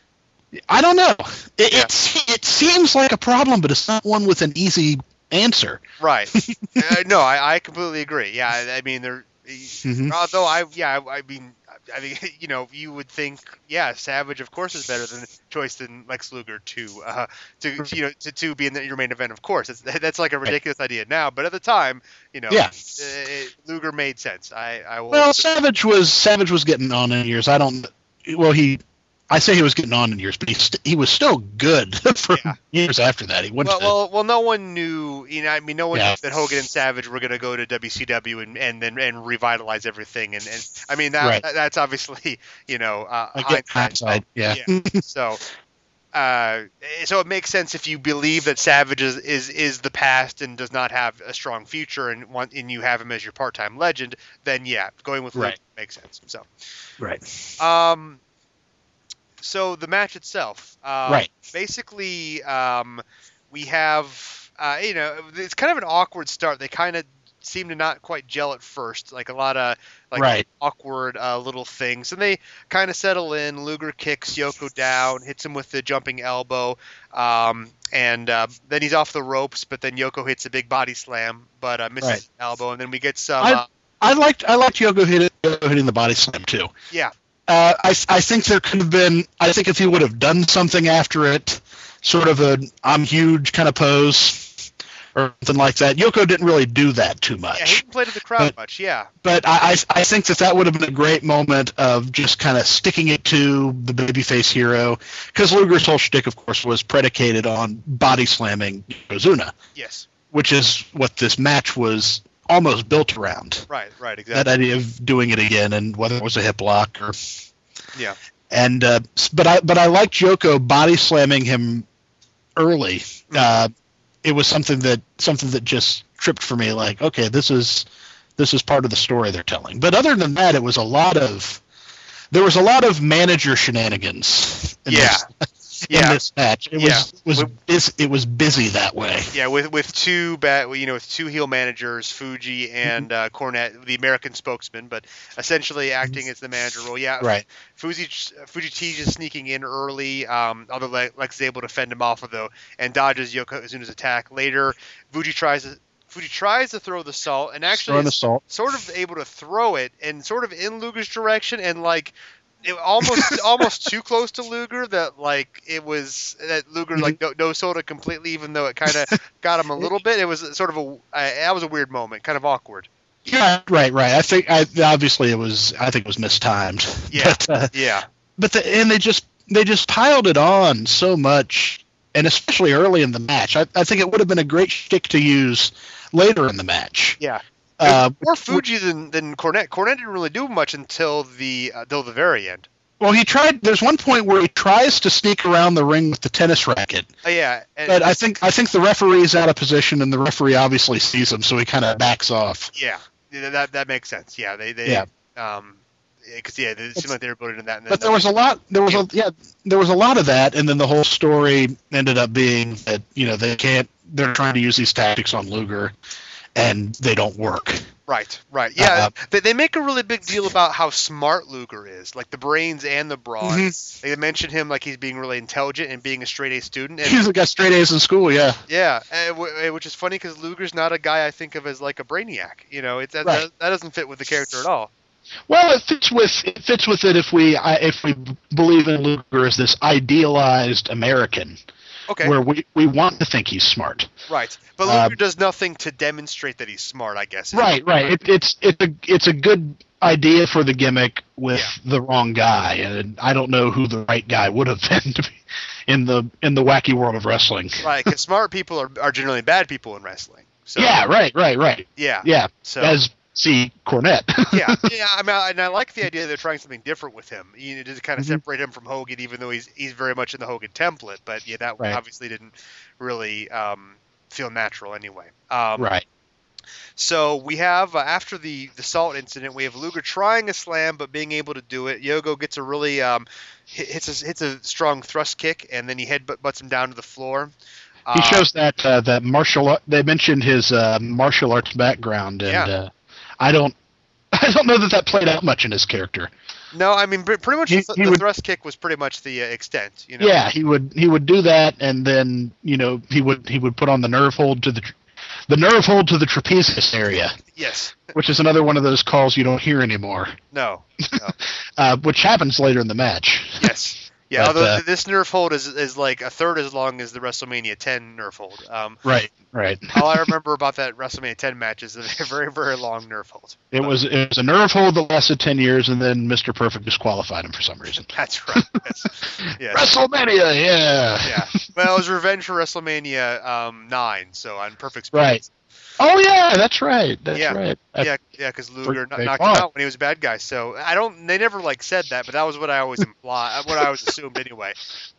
S4: I don't know. It,
S3: Yeah.
S4: it's, it seems like a problem, but it's not one with an easy answer.
S3: Right. uh, no, I, I completely agree. Yeah. I, I mean, there.
S4: Mhm.
S3: Although I, yeah, I, I mean, I mean, you know, you would think, yeah, Savage, of course, is better than choice than Lex Luger to, uh, to you know, to, to be in the, your main event. Of course, it's, that's like a ridiculous idea now, but at the time, you know,
S4: Yeah.
S3: uh, Luger made sense. I, I will.
S4: Well, Savage was Savage was getting on in years. I don't. Well, he. I say he was getting on in years, but he st- he was still good for
S3: Yeah.
S4: years after that. He went
S3: Well,
S4: to,
S3: well, well, no one knew. You know, I mean, no one
S4: Yeah.
S3: knew that Hogan and Savage were going to go to W C W and and then and revitalize everything. And, and I mean, that
S4: Right.
S3: that's obviously, you know, uh,
S4: I get
S3: hindsight.
S4: hindsight. Yeah.
S3: Yeah. So, uh, so it makes sense if you believe that Savage is, is, is the past and does not have a strong future, and want and you have him as your part-time legend. Then yeah, going with Luger
S4: Right.
S3: makes sense. So,
S4: Right.
S3: um, so the match itself, um,
S4: Right.
S3: basically, um, we have, uh, you know, it's kind of an awkward start. They kind of seem to not quite gel at first, like a lot of like
S4: Right.
S3: awkward uh, little things, and they kind of settle in. Luger kicks Yoko down, hits him with the jumping elbow, um, and uh, then he's off the ropes. But then Yoko hits a big body slam, but uh, misses
S4: Right.
S3: the elbow, and then we get some.
S4: I-
S3: uh,
S4: I liked I liked Yoko hitting, Yoko hitting the body slam too.
S3: yeah,
S4: Uh, I I think there could have been. I think if he would have done something after it, sort of a I'm huge kind of pose or something like that. Yoko didn't really do that too much.
S3: yeah, he didn't play to the crowd
S4: But-
S3: much. Yeah,
S4: But I, I I think that that would have been a great moment of just kind of sticking it to the babyface hero, because Luger's whole shtick, of course, was predicated on body slamming Yokozuna,
S3: yes,
S4: which is what this match was almost built around.
S3: right, right,
S4: That
S3: exactly.
S4: idea of doing it again, and whether it was a hip lock or
S3: Yeah.
S4: and uh, but I but I liked Yoko body slamming him early. Uh, it was something that something that just tripped for me. Like, okay, this is this is part of the story they're telling. But other than that, it was a lot of there was a lot of manager shenanigans. In
S3: Yeah.
S4: this,
S3: Yeah.
S4: in this match, it
S3: Yeah.
S4: was was busy, it was busy that way.
S3: Yeah, with with two bad, you know, with two heel managers, Fuji and uh, Cornette, the American spokesman, but essentially acting as the manager role. Yeah,
S4: Right.
S3: Fuji Fuji T just sneaking in early, um, although Le- Lex is able to fend him off, though, and dodges Yokozuna's attack. Later, Fuji tries to Fuji tries to throw the salt, and actually
S4: Throwing
S3: is
S4: assault.
S3: sort of able to throw it, and sort of in Luger's direction, and like. It almost almost too close to Luger that like it was that Luger like no, no sold it completely, even though it kind of got him a little bit. It was sort of a uh, that was a weird moment, kind of awkward.
S4: Yeah, right, right. I think I, obviously it was. I think it was mistimed.
S3: Yeah,
S4: but, uh,
S3: yeah.
S4: But the, and they just they just piled it on so much, and especially early in the match. I, I think it would have been a great shtick to use later in the match.
S3: Yeah.
S4: Uh,
S3: More Fuji than than Cornette. Cornette didn't really do much until the uh, until the very end.
S4: Well, he tried. There's one point where he tries to sneak around the ring with the tennis racket.
S3: Uh, yeah, and,
S4: But I think I think the referee's out of position, and the referee obviously sees him, so he kind of backs off.
S3: yeah, yeah, that that makes sense. Yeah, they they
S4: Yeah.
S3: um, because yeah, it seemed like they were building that. And then
S4: But there was a lot. There was a yeah. There was a lot of that, and then the whole story ended up being that you know they can't. They're trying to use these tactics on Luger, and they don't work.
S3: Right, right. Yeah,
S4: Uh,
S3: they, they make a really big deal about how smart Luger is, like the brains and the brawn.
S4: Mhm.
S3: They mention him like he's being really intelligent and being a straight A student. And,
S4: He's got straight A's in school. Yeah.
S3: yeah, and w- which is funny because Luger's not a guy I think of as like a brainiac. You know, it's that,
S4: Right.
S3: that, that doesn't fit with the character at all.
S4: Well, it fits with it fits with it if we I, if we believe in Luger as this idealized American,
S3: Okay,
S4: where we, we want to think he's smart.
S3: right. But
S4: Uh,
S3: Luger does nothing to demonstrate that he's smart, I guess.
S4: Right, right. It, it's it's a it's a good idea for the gimmick with
S3: Yeah.
S4: the wrong guy, and I don't know who the right guy would have been to be in the in the wacky world of wrestling.
S3: Right, because smart people are, are generally bad people in wrestling. So,
S4: Yeah, right, right, right.
S3: Yeah.
S4: Yeah.
S3: So
S4: As see Cornette.
S3: yeah, yeah. I mean, I, and I like the idea they're trying something different with him. You know, to kind of
S4: Mhm.
S3: separate him from Hogan, even though he's he's very much in the Hogan template. But yeah, that
S4: Right.
S3: obviously didn't really um, feel natural anyway. Um,
S4: Right.
S3: So we have uh, after the the Salt incident, we have Luger trying a slam but being able to do it. Yogo gets a really um, hit- hits a, hits a strong thrust kick, and then he headbutts him down to the floor.
S4: He
S3: Uh,
S4: shows that uh, that martial art. They mentioned his uh, martial arts background, and
S3: Yeah.
S4: uh, I don't, I don't know that that played out much in his character.
S3: No, I mean, pre- pretty much
S4: He-
S3: the,
S4: he
S3: the
S4: would-
S3: thrust kick was pretty much the uh, extent. You know?
S4: Yeah, he would he would do that, and then you know he would he would put on the nerve hold to the tr- the nerve hold to the trapezius area,
S3: Yes.
S4: which is another one of those calls you don't hear anymore,
S3: No. No.
S4: uh, which happens later in the match.
S3: Yes. Yeah,
S4: But,
S3: although
S4: uh,
S3: th- this nerf hold is is like a third as long as the WrestleMania ten nerf hold. Um,
S4: Right, right.
S3: all I remember about that WrestleMania ten match is a very, very long nerf hold.
S4: It was it was a nerve hold that lasted ten years, and then Mister Perfect disqualified him for some reason.
S3: That's right. Yes. Yes.
S4: WrestleMania, yeah.
S3: Yeah. Well, it was revenge for WrestleMania um, nine, so on Perfect
S4: Right.
S3: Spirits.
S4: Oh yeah, that's right. That's
S3: Yeah.
S4: right. I-
S3: Yeah, yeah, because Luger
S4: They
S3: kn- knocked
S4: fought.
S3: him out when he was a bad guy. So I don't. They never like said that, but that was what I always implied. What I always assumed anyway.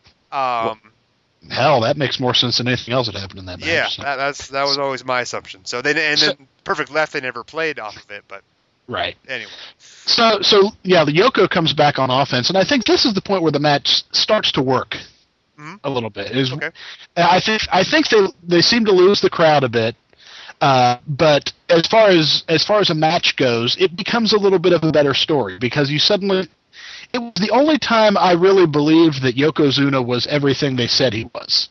S3: Um,
S4: Hell, that makes more sense than anything else that happened in that match.
S3: yeah,
S4: so-
S3: that, that's that was always my assumption. So they and then Perfect Left they never played off of it, but
S4: Right.
S3: anyway.
S4: So, so yeah, the Yoko comes back on offense, and I think this is the point where the match starts to work
S3: Mhm.
S4: a little bit. Is
S3: Okay.
S4: I think I think they they seem to lose the crowd a bit, uh, but as far as as far as a match goes, it becomes a little bit of a better story because you suddenly. It was the only time I really believed that Yokozuna was everything they said he was.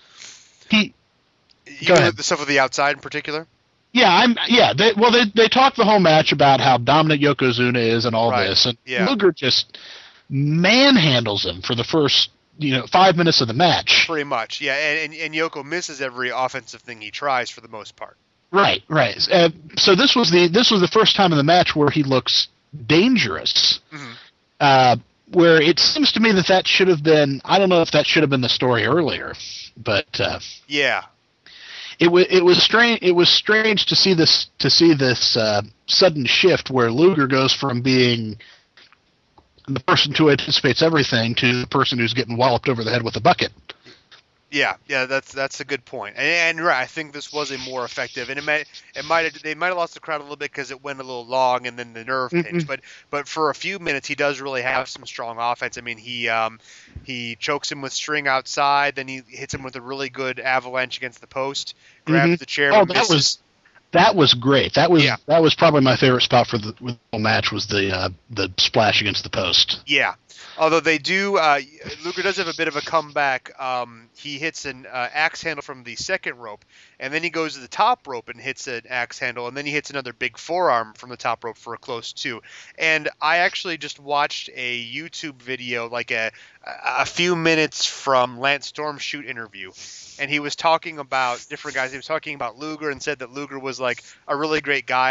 S4: He
S3: You
S4: Go
S3: know,
S4: ahead.
S3: the stuff with the outside in particular.
S4: Yeah, I'm. Yeah, they, well, they they talked the whole match about how dominant Yokozuna is and all
S3: Right,
S4: this, and
S3: yeah.
S4: Luger just manhandles him for the first, you know, five minutes of the match.
S3: Pretty much, yeah. And, and and Yoko misses every offensive thing he tries for the most part.
S4: Right, right. Uh, so this was the this was the first time in the match where he looks dangerous.
S3: Mhm.
S4: Uh, where it seems to me that that should have been. I don't know if that should have been the story earlier, but uh,
S3: Yeah,
S4: it was it was strange. It was strange to see this to see this uh, sudden shift where Luger goes from being the person who anticipates everything to the person who's getting walloped over the head with a bucket.
S3: yeah, yeah. That's that's a good point. And, and right, I think this was a more effective. And it might it might have, they might have lost the crowd a little bit because it went a little long and then the nerve
S4: Mhm.
S3: pinch. But but for a few minutes, he does really have some strong offense. I mean, he um he chokes him with string outside, then he hits him with a really good avalanche against the post, grabs
S4: Mhm.
S3: the chair.
S4: Oh,
S3: but
S4: that
S3: misses.
S4: was that was great. That was
S3: Yeah.
S4: that was probably my favorite spot for the, with the whole match was the uh, the splash against the post.
S3: Yeah. Although they do, uh, Luger does have a bit of a comeback. Um, he hits an uh, axe handle from the second rope, and then he goes to the top rope and hits an axe handle, and then he hits another big forearm from the top rope for a close two. And I actually just watched a YouTube video, like a a few minutes from Lance Storm's shoot interview, and he was talking about different guys. He was talking about Luger and said that Luger was like a really great guy, but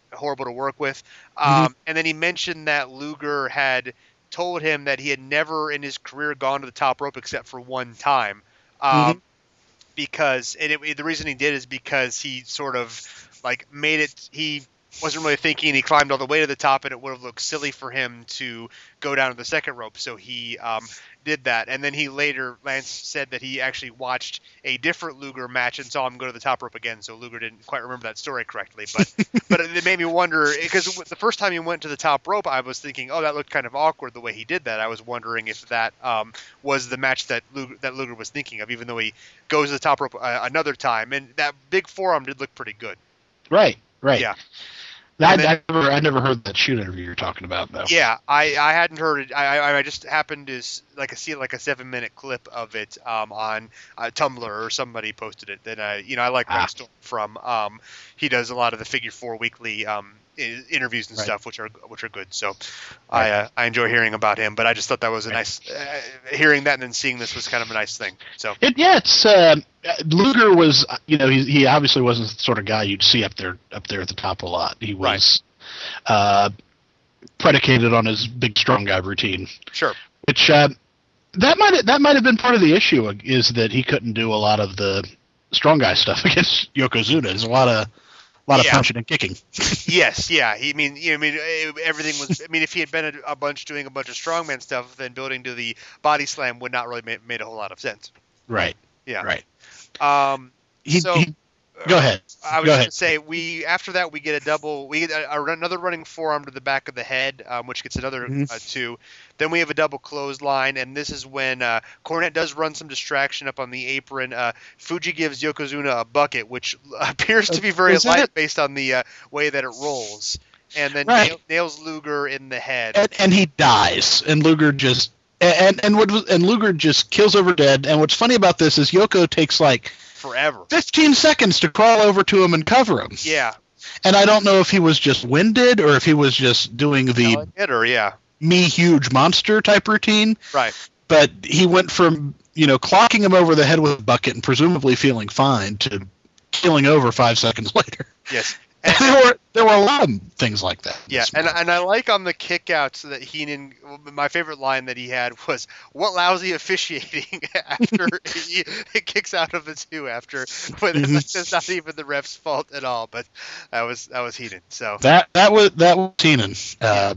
S3: horrible to work with.
S4: Mm-hmm.
S3: Um, and then he mentioned that Luger had told him that he had never in his career gone to the top rope except for one time. Um,
S4: Mm-hmm.
S3: Because and it, the reason he did is because he sort of like made it. He wasn't really thinking. He climbed all the way to the top, and it would have looked silly for him to go down to the second rope. So he um, did that, and then he later Lance said that he actually watched a different Luger match and saw him go to the top rope again. So Luger didn't quite remember that story correctly, but but it made me wonder because the first time he went to the top rope, I was thinking, oh, that looked kind of awkward the way he did that. I was wondering if that um, was the match that Luger, that Luger was thinking of, even though he goes to the top rope uh, another time, and that big forearm did look pretty good.
S4: Right, right.
S3: Yeah.
S4: I,
S3: then,
S4: I, never, I never heard that shoot interview you're talking about, though.
S3: Yeah, I, I hadn't heard it. I, I I just happened to like see like a seven minute clip of it um, on uh, Tumblr, or somebody posted it. That I you know I like
S4: Ah.
S3: Mike Storm from. Um, he does a lot of the Figure Four Weekly um, i- interviews and
S4: Right.
S3: stuff, which are which are good. So I uh, I enjoy hearing about him. But I just thought that was a nice uh, hearing that and then seeing this was kind of a nice thing. So
S4: It, yeah, it's uh, Luger was, you know, he he obviously wasn't the sort of guy you'd see up there up there at the top a lot. He was
S3: Right.
S4: uh, predicated on his big strong guy routine,
S3: sure.
S4: which uh, that might that might have been part of the issue, is that he couldn't do a lot of the strong guy stuff against Yokozuna. There's a lot of a lot
S3: Yeah.
S4: of punching and kicking.
S3: Yes, yeah. He I mean, you know, I mean, eh, everything was. I mean, if he had been a, a bunch doing a bunch of strongman stuff, then building to the body slam would not really ma- made a whole lot of sense.
S4: Right.
S3: Yeah.
S4: Right.
S3: Um.
S4: He,
S3: So-
S4: he, go ahead.
S3: I was
S4: Go
S3: just
S4: ahead.
S3: gonna say we after that we get a double we get a, a, another running forearm to the back of the head, um, which gets another
S4: Mhm.
S3: uh, two. Then we have a double clothesline, and this is when uh, Cornette does run some distraction up on the apron. Uh, Fuji gives Yokozuna a bucket, which appears to be very
S4: Is that
S3: light
S4: it?
S3: based on the uh, way that it rolls, and then
S4: Right.
S3: nail, nails Luger in the head.
S4: and, and he dies, and Luger just and and what was, and Luger just kills over dead. And what's funny about this is Yoko takes like
S3: Forever.
S4: fifteen seconds to crawl over to him and cover him.
S3: Yeah.
S4: And I don't know if he was just winded or if he was just doing the
S3: Hit her, yeah.
S4: me huge monster type routine.
S3: Right.
S4: But he went from, you know, clocking him over the head with a bucket and presumably feeling fine to killing over five seconds later.
S3: Yes.
S4: And there were there were a lot of things like that.
S3: Yeah, and and I like on the kickouts that Heenan. My favorite line that he had was, "What lousy officiating!" After he, he kicks out of the two after, but
S4: Mhm.
S3: it's not even the ref's fault at all. But that was that was Heenan. So
S4: that that was that was Heenan. Uh,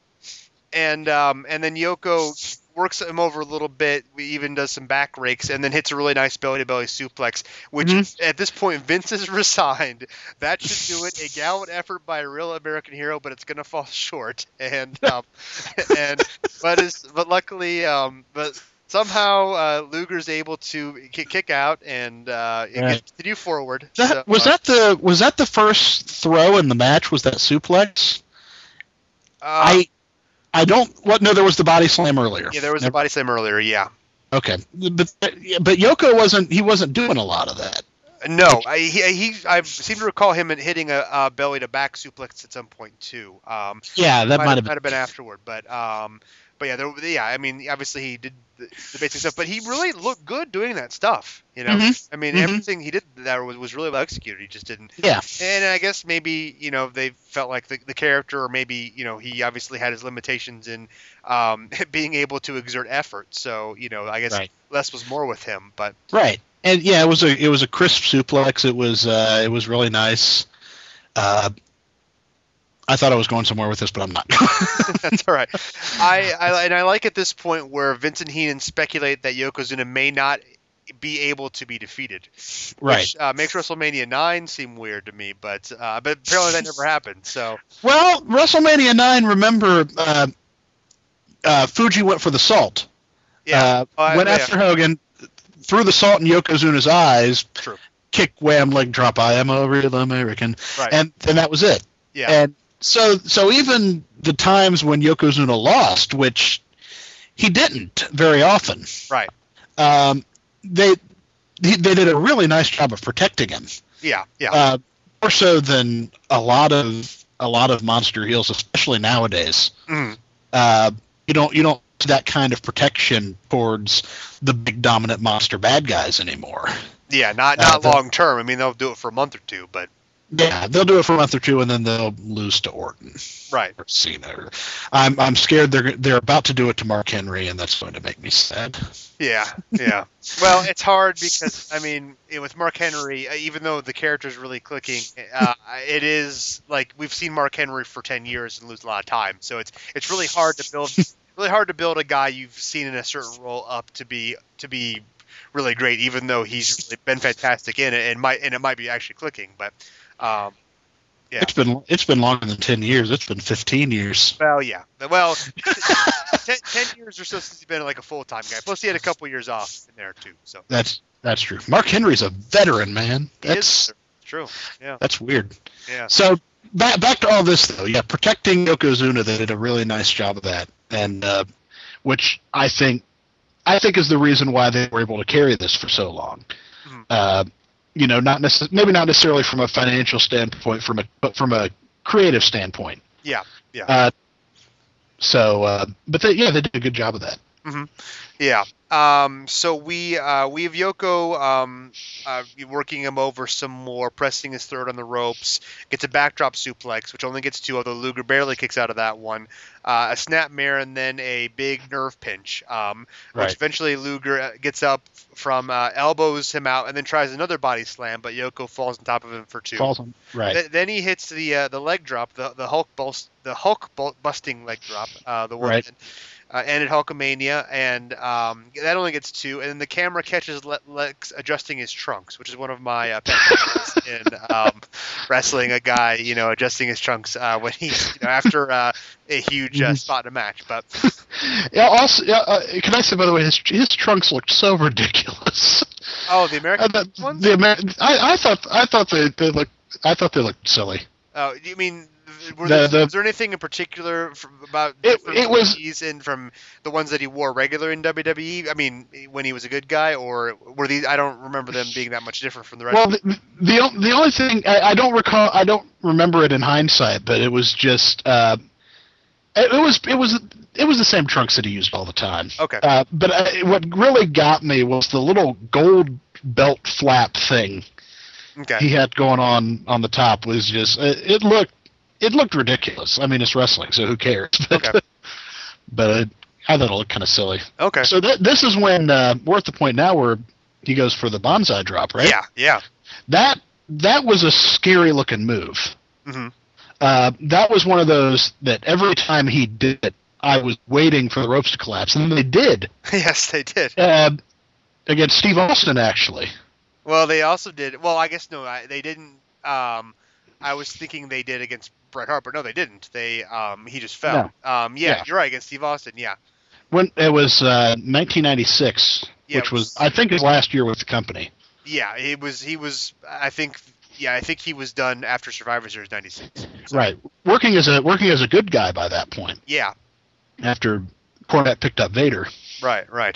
S3: and um and then Yoko works him over a little bit. We even does some back rakes and then hits a really nice belly to belly suplex. Which
S4: Mhm.
S3: at this point Vince is resigned. That should do it. A gallant effort by a real American hero, but it's gonna fall short. And um and but is but luckily um but somehow uh, Luger's able to kick, kick out and uh,
S4: Right.
S3: continue forward.
S4: that,
S3: So,
S4: was
S3: uh,
S4: that the was that the first throw in the match? Was that suplex?
S3: uh,
S4: I I don't. What? No, there was the body slam earlier.
S3: yeah, there was a
S4: Never-
S3: body slam earlier. Yeah.
S4: Okay, but but Yoko wasn't. He wasn't doing a lot of that.
S3: No, I, he, he I seem to recall him hitting a, a belly to back suplex at some point too. Um,
S4: Yeah, that might have
S3: might
S4: been.
S3: have been afterward, but um, but yeah, there, yeah. I mean, obviously he did the, the basic stuff, but he really looked good doing that stuff. You know,
S4: Mhm.
S3: I mean,
S4: Mhm.
S3: everything he did there was, was really well executed. He just didn't.
S4: Yeah,
S3: And I guess maybe you know they felt like the, the character, or maybe you know he obviously had his limitations in um, being able to exert effort. So you know, I guess
S4: Right.
S3: less was more with him. But
S4: right. And yeah, it was a it was a crisp suplex. It was uh, it was really nice. Uh, I thought I was going somewhere with this, but I'm not.
S3: that's all right. I, I and I like at this point where Vincent Heenan speculate that Yokozuna may not be able to be defeated,
S4: Right.
S3: which uh, makes WrestleMania nine seem weird to me. But uh, but apparently that never happened. So
S4: Well, WrestleMania nine. Remember, uh, uh, Fuji went for the salt.
S3: yeah,
S4: Uh,
S3: Oh, I-
S4: went
S3: yeah.
S4: after Hogan, threw the salt in Yokozuna's eyes.
S3: True.
S4: Kick, wham, leg drop. I am a real American.
S3: Right.
S4: And and that was it.
S3: yeah,
S4: And so so even the times when Yokozuna lost, which he didn't very often,
S3: right.
S4: um, they they did a really nice job of protecting him.
S3: Yeah, yeah,
S4: Uh, more so than a lot of a lot of monster heels, especially nowadays.
S3: Mhm.
S4: Uh, you don't you don't see that kind of protection towards the big dominant monster bad guys anymore.
S3: yeah. Not
S4: uh,
S3: not
S4: the-
S3: long term. I mean, they'll do it for a month or two, but
S4: Yeah, they'll do it for a month or two, and then they'll lose to Orton.
S3: Right.
S4: Or Cena. I'm I'm scared they're they're about to do it to Mark Henry, and that's going to make me sad.
S3: Yeah, yeah. Well, it's hard because I mean, with Mark Henry, even though the character's really clicking, uh, it is like we've seen Mark Henry for ten years and lose a lot of time. So it's it's really hard to build really hard to build a guy you've seen in a certain role up to be to be really great, even though he's really been fantastic in it and might and it might be actually clicking, but. Um, yeah.
S4: It's been it's been longer than ten years. It's been fifteen years.
S3: Well, yeah. Well, ten, ten years or so since he's been like a full time guy. Plus, he had a couple years off in there too. So
S4: that's that's true. Mark Henry's a veteran, man. That's
S3: he is true. Yeah.
S4: That's weird.
S3: Yeah.
S4: So back back to all this though. Yeah, protecting Yokozuna. They did a really nice job of that, and uh, which I think I think is the reason why they were able to carry this for so long. Mm-hmm. Uh, You know, not necess- maybe not necessarily from a financial standpoint, from a but from a creative standpoint.
S3: Yeah, yeah.
S4: Uh, so, uh, but they, yeah, they did a good job of that.
S3: Mm-hmm. Yeah. Um, so we uh, we have Yoko um, uh, working him over some more, pressing his throat on the ropes. Gets a backdrop suplex, which only gets two, although Luger barely kicks out of that one. Uh, a snap mare and then a big nerve pinch, um, which
S4: Right.
S3: eventually Luger gets up from, uh, elbows him out, and then tries another body slam, but Yoko falls on top of him for two.
S4: Falls on, right.
S3: Th- then he hits the uh, the leg drop, the the Hulk bust, the Hulk bu- busting leg drop, uh, the one
S4: Right.
S3: that uh, ended Hulkamania, and um, that only gets two. And then the camera catches Le- Lex adjusting his trunks, which is one of my uh, pet peeves in um, wrestling. A guy, you know, adjusting his trunks uh, when he's you know, after uh, a huge uh, spot in a match. But
S4: Yeah. Also, yeah, uh, can I say by the way, his his trunks looked so ridiculous.
S3: oh, the American
S4: Uh, the,
S3: ones.
S4: the Amer- I, I thought I thought they, they looked I thought they looked silly.
S3: Oh, you mean? Were
S4: The-
S3: there,
S4: the-
S3: was there anything in particular from, about
S4: It-
S3: different
S4: it was-
S3: movies and from the ones that he wore regular in W W E? I mean, when he was a good guy, or were these? I don't remember them being that much different from the rest.
S4: Well, the the, o- the only thing I, I don't recall, I don't remember it in hindsight, but it was just uh, it, it was it was it was the same trunks that he used all the time.
S3: Okay.
S4: Uh, but I, what really got me was the little gold belt flap thing
S3: okay.
S4: he had going on on the top was just it, it looked it looked ridiculous. I mean, it's wrestling, so who cares? But,
S3: Okay.
S4: but it, I thought it looked kind of silly.
S3: Okay.
S4: So th- this is when uh, we're at the point now where he goes for the bonsai drop, right?
S3: Yeah. Yeah.
S4: That that was a scary looking move.
S3: hmm
S4: Uh, that was one of those that every time he did it, I was waiting for the ropes to collapse, and then they did
S3: yes, they did.
S4: uh, against Steve Austin, actually.
S3: Well, they also did. Well, I guess no, I, they didn't. Um, I was thinking they did against Bret Hart, but no, they didn't. They um, he just fell. Um, yeah,
S4: Yeah.
S3: you're right, against Steve Austin. Yeah.
S4: When it was uh, nineteen ninety-six,
S3: Yeah,
S4: which
S3: it
S4: was,
S3: was-
S4: I think, his last year with the company.
S3: Yeah, he was. He was. I think. Yeah, I think he was done after Survivor Series ninety-six. So,
S4: Right, working as a working as a good guy by that point.
S3: Yeah.
S4: After Cornette picked up Vader.
S3: Right. Right.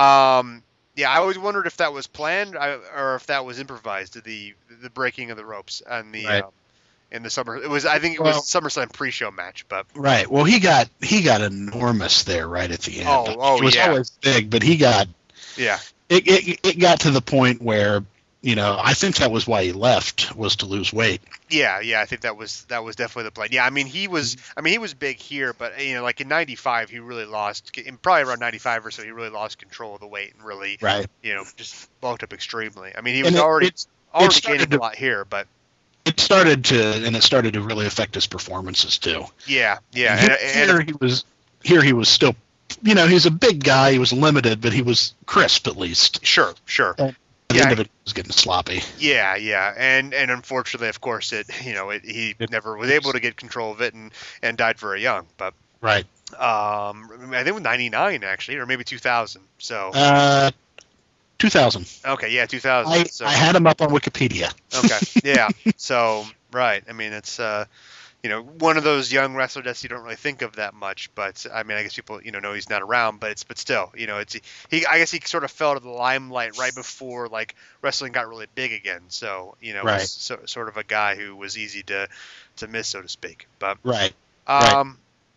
S3: Um, yeah, I always wondered if that was planned I, or if that was improvised. The the breaking of the ropes and the
S4: Right.
S3: um, in the summer. It was. I think it
S4: Well-
S3: was SummerSlam pre-show match, but
S4: Right. Well, he got he got enormous there right at the end.
S3: Oh, oh,
S4: it was
S3: yeah.
S4: always big, but he got
S3: yeah.
S4: it, it. It got to the point where you know I think that was why he left was to lose weight.
S3: Yeah, yeah, I think that was that was definitely the plan. Yeah, I mean he was, I mean he was big here, but you know, like in ninety-five, he really lost. In probably around ninety-five or so, he really lost control of the weight and really,
S4: Right.
S3: you know, just bulked up extremely. I mean, he was
S4: And it-
S3: already
S4: it's-
S3: already
S4: started
S3: gaining
S4: to-
S3: a lot here, but
S4: It started to and it started to really affect his performances too.
S3: yeah, yeah,
S4: Here,
S3: and,
S4: here
S3: and
S4: he was. Here he was still. You know, he's a big guy. He was limited, but he was crisp at least.
S3: sure, sure,
S4: At the
S3: Yeah.
S4: end of it, he was getting sloppy.
S3: yeah, yeah, and and unfortunately, of course, it you know it, he
S4: It-
S3: never was able to get control of it and and died very young, but.
S4: Right.
S3: Um, I think it was ninety-nine actually, or maybe two thousand. So
S4: Uh, two thousand.
S3: okay, yeah, two thousand.
S4: I,
S3: so.
S4: I had him up on Wikipedia.
S3: Okay. Yeah. So right. I mean, it's uh, you know, one of those young wrestler deaths you don't really think of that much. But I mean, I guess people you know know he's not around. But it's but still, you know, it's he. I guess he sort of fell to the limelight right before like wrestling got really big again. So you know,
S4: Right.
S3: was so, sort of a guy who was easy to to miss, so to speak. But
S4: Right.
S3: um,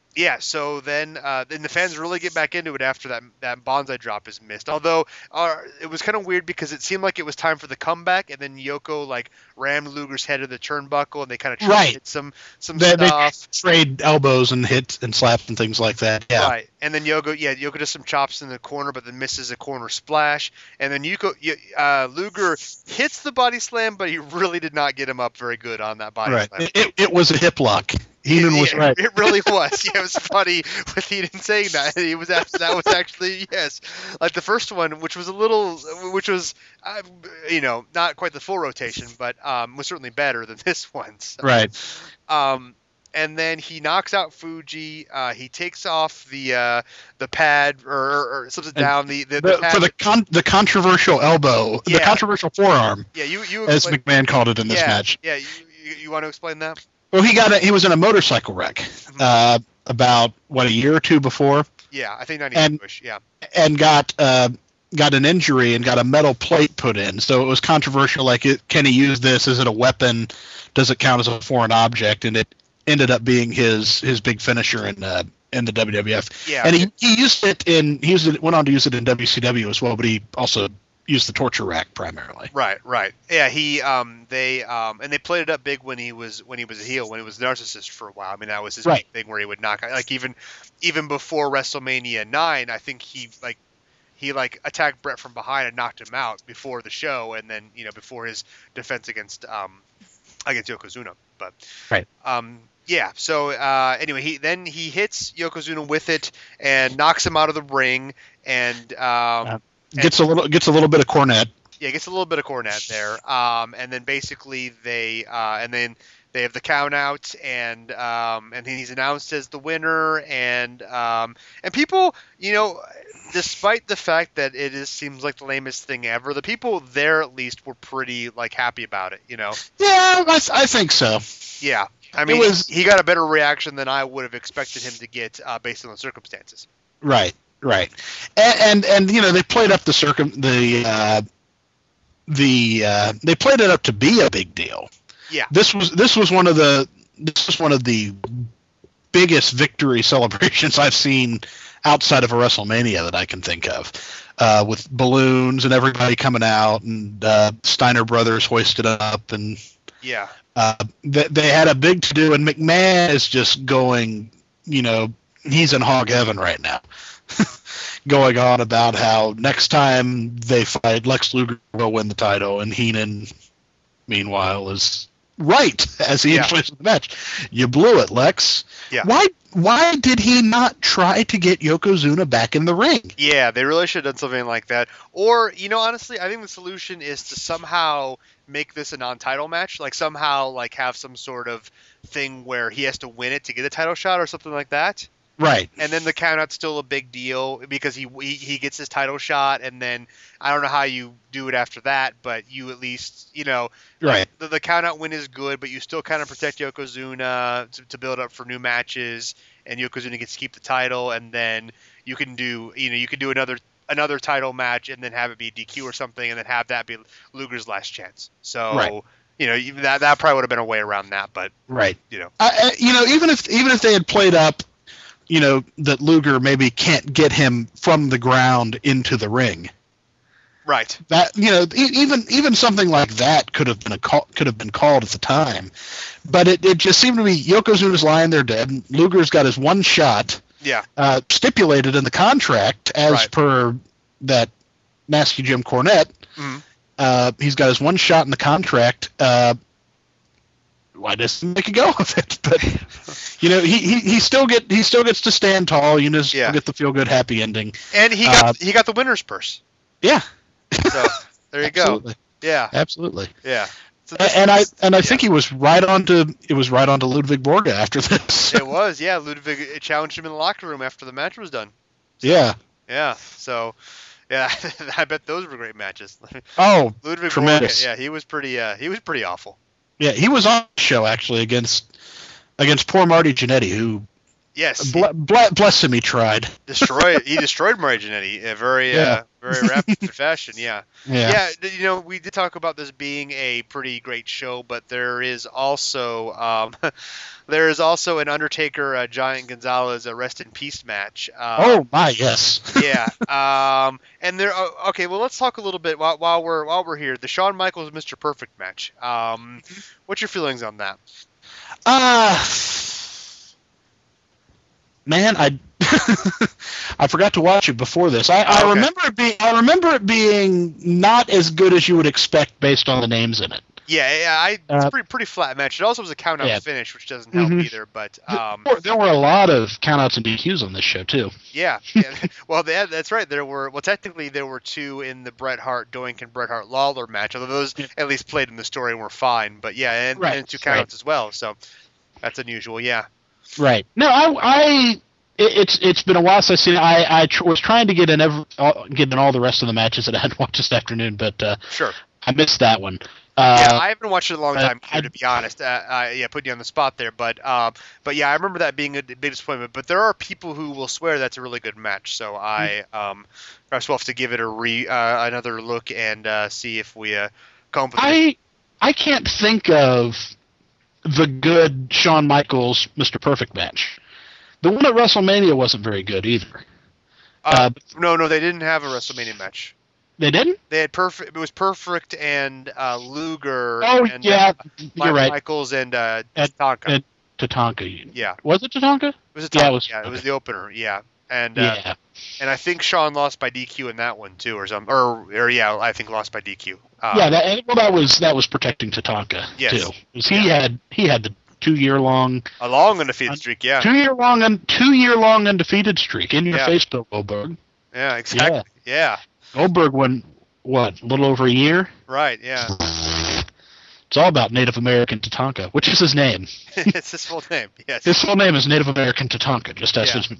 S3: Yeah, so then uh, then the fans really get back into it after that that bonsai drop is missed. Although uh, it was kind of weird because it seemed like it was time for the comeback, and then Yoko like rammed Luger's head in the turnbuckle, and they kind of tried
S4: Right.
S3: to hit some some
S4: They, they
S3: stuff.
S4: trade elbows and hit and slap and things like that. Yeah.
S3: Right, and then Yoko, yeah, Yoko does some chops in the corner, but then misses a corner splash, and then Yoko, uh, Luger hits the body slam, but he really did not get him up very good on that body
S4: Right.
S3: slam.
S4: It, it was a hip lock. Heenan was
S3: it,
S4: right.
S3: It really was. Yeah, it was funny with Heenan saying that. He was actually, that was actually yes, like the first one, which was a little, which was, uh, you know, not quite the full rotation, but um, was certainly better than this one. So,
S4: Right.
S3: Um, and then he knocks out Fuji. Uh, he takes off the uh, the pad or, or, or slips it down the the, the
S4: The-
S3: pad.
S4: for the con- the controversial elbow, the
S3: Yeah.
S4: controversial forearm,
S3: yeah, you you
S4: as
S3: explain-
S4: McMahon called it in this
S3: yeah,
S4: match.
S3: Yeah, you, you, you want to explain that?
S4: Well, he got a, he was in a motorcycle wreck uh, about what a year or two before,
S3: Yeah, I think
S4: And-
S3: ninety-two-ish. Yeah.
S4: and got uh, got an injury and got a metal plate put in. So it was controversial. Like, it, can he use this? Is it a weapon? Does it count as a foreign object? And it ended up being his his big finisher in uh, in the W W F.
S3: Yeah.
S4: And he, he used it in he used it went on to use it in W C W as well, but he also used the torture rack primarily.
S3: Right, right. Yeah, he um they um and they played it up big when he was when he was a heel, when he was Narcissist for a while. I mean, that was his
S4: Right.
S3: big thing where he would knock out, like even even before WrestleMania nine, I think he like he like attacked Brett from behind and knocked him out before the show, and then, you know, before his defense against um against Yokozuna. But
S4: Right.
S3: um yeah, so uh, anyway, he then he hits Yokozuna with it and knocks him out of the ring, and um,
S4: Uh, Gets a little gets a little bit of cornet.
S3: yeah, gets a little bit of cornet there, um, and then basically they uh, and then they have the count out, and um, and then he's announced as the winner, and um, and people, you know, despite the fact that it is seems like the lamest thing ever, the people there at least were pretty like happy about it, you know.
S4: Yeah, I, I think so.
S3: Yeah, I mean,
S4: was-
S3: he got a better reaction than I would have expected him to get uh, based on the circumstances.
S4: Right, right, and and, and you know, they played up the circum the uh, the uh, they played it up to be a big deal.
S3: Yeah.
S4: This was this was one of the this was one of the biggest victory celebrations I've seen outside of a WrestleMania that I can think of, uh, with balloons and everybody coming out, and uh, Steiner Brothers hoisted up, and
S3: Yeah.
S4: uh, they, they had a big to do, and McMahon is just going, you know, he's in hog heaven right now, going on about how next time they fight, Lex Luger will win the title, and Heenan, meanwhile, is right as he
S3: Yeah.
S4: influences the match. You blew it, Lex.
S3: Yeah.
S4: Why? Why did he not try to get Yokozuna back in the ring?
S3: Yeah, they really should have done something like that. Or, you know, honestly, I think the solution is to somehow make this a non-title match. Like, somehow, like, have some sort of thing where he has to win it to get a title shot or something like that.
S4: Right.
S3: And then the count-out's still a big deal because he, he he gets his title shot, and then I don't know how you do it after that, but you at least, you know, like,
S4: Right.
S3: the, the count-out win is good, but you still kind of protect Yokozuna to, to build up for new matches, and Yokozuna gets to keep the title, and then you can do, you know, you can do another another title match and then have it be D Q or something, and then have that be Luger's last chance. So,
S4: Right.
S3: you know, even that that probably would have been a way around that, but
S4: Right.
S3: you know,
S4: I, I- you know, even if even if they had played up, you know, that Luger maybe can't get him from the ground into the ring.
S3: right.
S4: That, you know, e- even even something like that could have been a call, could have been called at the time, but it, it just seemed to be Yokozuna's lying there dead. And Luger's got his one shot,
S3: Yeah.
S4: uh, stipulated in the contract as
S3: Right.
S4: per that nasty Jim Cornette.
S3: Mhm.
S4: Uh, he's got his one shot in the contract. Uh, why doesn't he make a go of it? But you know, he, he, he still get he still gets to stand tall. You know, still
S3: Yeah.
S4: get the feel good happy ending.
S3: And he got
S4: Uh,
S3: he got the winner's purse.
S4: Yeah,
S3: So there you go.
S4: absolutely,
S3: Yeah,
S4: absolutely.
S3: yeah. So
S4: A-
S3: this
S4: and I
S3: is-
S4: and I
S3: yeah.
S4: think he was right on to it was right on to Ludwig Borga after this.
S3: it was, yeah. Ludwig challenged him in the locker room after the match was done.
S4: Yeah.
S3: Yeah. So, yeah, I bet those were great matches.
S4: Oh,
S3: Ludwig
S4: tremendous.
S3: Borga, yeah, he was pretty. Uh, he was pretty awful.
S4: yeah. He was on the show actually against against poor Marty Jannetty, who
S3: Yes.
S4: Ble- ble- bless him, he tried.
S3: Destroy. He destroyed Mario Jannetty in a very,
S4: Yeah.
S3: uh, very rapid fashion. Yeah.
S4: Yeah.
S3: Yeah. You know, we did talk about this being a pretty great show, but there is also, um, there is also an Undertaker uh, Giant Gonzalez uh, Rest in Peace match. Um,
S4: Oh my, yes.
S3: yeah. Um, and there. oh, Okay. Well, let's talk a little bit while, while we're while we're here. The Shawn Michaels Mister Perfect match. Um, what's your feelings on that?
S4: Uh man, I I forgot to watch it before this. I,
S3: Oh,
S4: I
S3: okay.
S4: remember it being I remember it being not as good as you would expect based on the names in it.
S3: Yeah, yeah, I, it's
S4: Uh,
S3: a pretty pretty flat match. It also was a count out
S4: yeah.
S3: finish, which doesn't help
S4: Mhm.
S3: either. But um,
S4: There were- there were a lot of countouts and D Qs on this show too.
S3: yeah, yeah. Well, they had, that's right. There were well, technically there were two in the Bret Hart Doink and Bret Hart Lawler match. Although those
S4: Yeah.
S3: at least played in the story and were fine. But yeah, and,
S4: Right,
S3: and two
S4: right.
S3: countouts as well. So that's unusual. Yeah.
S4: Right. No, I, I it, it's it's been a while since I've seen it. I I tr- was trying to get in every, all, get in all the rest of the matches that I had watched this afternoon, but uh,
S3: Sure.
S4: I missed that one. Uh,
S3: Yeah, I haven't watched it in a long
S4: uh,
S3: time, either, to be honest. Uh, uh, yeah, putting you on the spot there, but um, but yeah, I remember that being a big disappointment. But there are people who will swear that's a really good match, so I um, perhaps we'll have to give it a re uh, another look and uh, see if we uh, come up with.
S4: I I can't think of the good Shawn Michaels Mister Perfect match. The one at WrestleMania wasn't very good either.
S3: uh,
S4: uh,
S3: no, no, they didn't have a WrestleMania match.
S4: They didn't?
S3: They had perfect. It was Perfect and uh, Luger.
S4: Oh
S3: and,
S4: yeah,
S3: uh,
S4: you're right.
S3: Michaels and uh,
S4: And-
S3: Tatanka.
S4: and Tatanka.
S3: yeah,
S4: Was it Tatanka?
S3: it was a
S4: Yeah, it
S3: Tatanka,
S4: was-
S3: yeah, it was
S4: okay.
S3: the opener. Yeah, and uh,
S4: Yeah.
S3: and I think Shawn lost by D Q in that one too, or some, or or yeah, I think lost by D Q. Uh,
S4: yeah, that, and- well, that was that was protecting Tatanka
S3: Yes.
S4: too. 'Cause he had he had the two year long
S3: a long undefeated streak. Yeah,
S4: two year long un, two year long undefeated streak in your
S3: Yeah.
S4: face, Bill Goldberg.
S3: yeah, exactly. Yeah,
S4: Goldberg went what a little over a year.
S3: right. Yeah,
S4: It's all about Native American Tatanka, which is his name.
S3: it's his full name. Yes.
S4: His full name is Native American Tatanka, just as
S3: Yeah.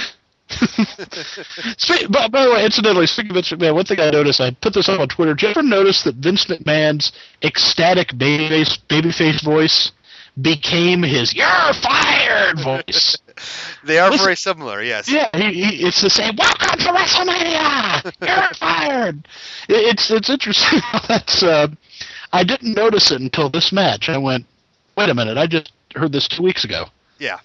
S4: his. Speak, by, by the way, incidentally, speaking of Vince McMahon, one thing I noticed, I put this up on Twitter. Did you ever notice that Vince McMahon's ecstatic babyface babyface voice became his "You're fired" voice?
S3: They are
S4: Listen-
S3: very similar. Yes.
S4: Yeah, he, he, it's the same. Welcome to WrestleMania. You're fired. It, it's it's interesting how that's. Uh, I didn't notice it until this match. I went, wait a minute. I just heard this two weeks ago.
S3: Yeah.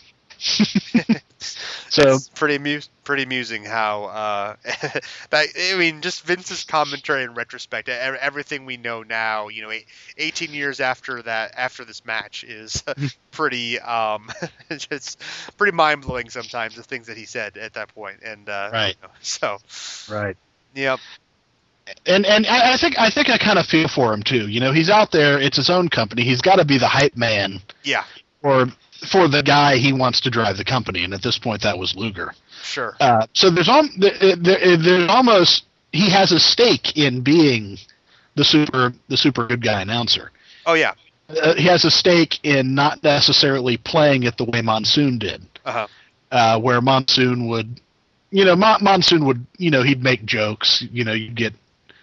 S4: So
S3: It's pretty amus- pretty amusing how uh, that, I mean, just Vince's commentary in retrospect, e- everything we know now, you know, eight, eighteen years after that, after this match, is pretty um, just pretty mind blowing sometimes. The things that he said at that point, and uh,
S4: Right.
S3: you know, so
S4: right.
S3: yep,
S4: And and I, I think I think I kind of feel for him too. You know, he's out there. It's his own company. He's got to be the hype man
S3: yeah,
S4: for for the guy he wants to drive the company. And at this point, that was Luger.
S3: sure,
S4: Uh, so there's al- there, there, there's almost he has a stake in being the super the super good guy announcer.
S3: oh yeah,
S4: Uh, he has a stake in not necessarily playing it the way Monsoon did,
S3: uh-huh.
S4: uh, where Monsoon would, you know, Mon- Monsoon would, you know, he'd make jokes. You know, you'd get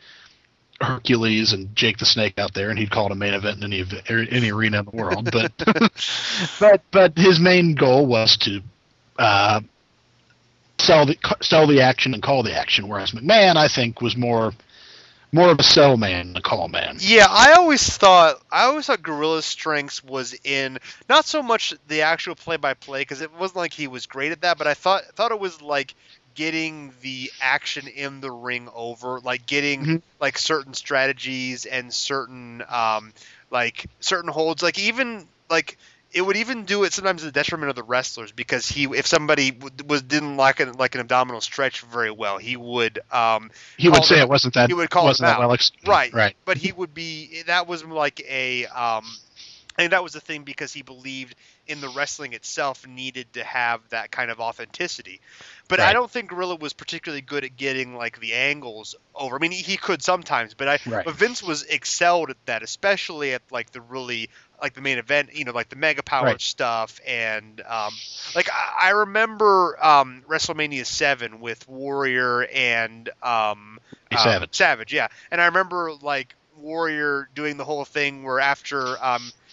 S4: Hercules and Jake the Snake out there, and he'd call it a main event in any ev- any arena in the world. But but but his main goal was to uh, sell the sell the action and call the action. Whereas McMahon, I think, was more more of a sell man than a call man.
S3: Yeah, I always thought I always thought Gorilla's strengths was in not so much the actual play-by-play, because it wasn't like he was great at that, but I thought thought it was like getting the action in the ring over, like getting
S4: Mhm.
S3: like certain strategies and certain um like certain holds, like even like it would even do it sometimes to the detriment of the wrestlers, because he if somebody w- was didn't like an like an abdominal stretch very well, he would um
S4: He would
S3: call
S4: say
S3: them-
S4: it wasn't that
S3: he would call
S4: wasn't
S3: them
S4: that
S3: out.
S4: well executed.
S3: Right,
S4: Right.
S3: But he would be that was like a um I think that was the thing, because he believed in the wrestling itself needed to have that kind of authenticity. But I
S4: Right.
S3: don't think Gorilla was particularly good at getting like the angles over. I mean, he, he could sometimes, but I
S4: Right.
S3: but Vince was excelled at that, especially at like the really like the main event, you know, like the Mega Power
S4: Right.
S3: stuff, and um, like I, I remember um, WrestleMania seven with Warrior and um,
S4: Hey,
S3: uh,
S4: Savage.
S3: Savage, yeah, and I remember like Warrior doing the whole thing where after um,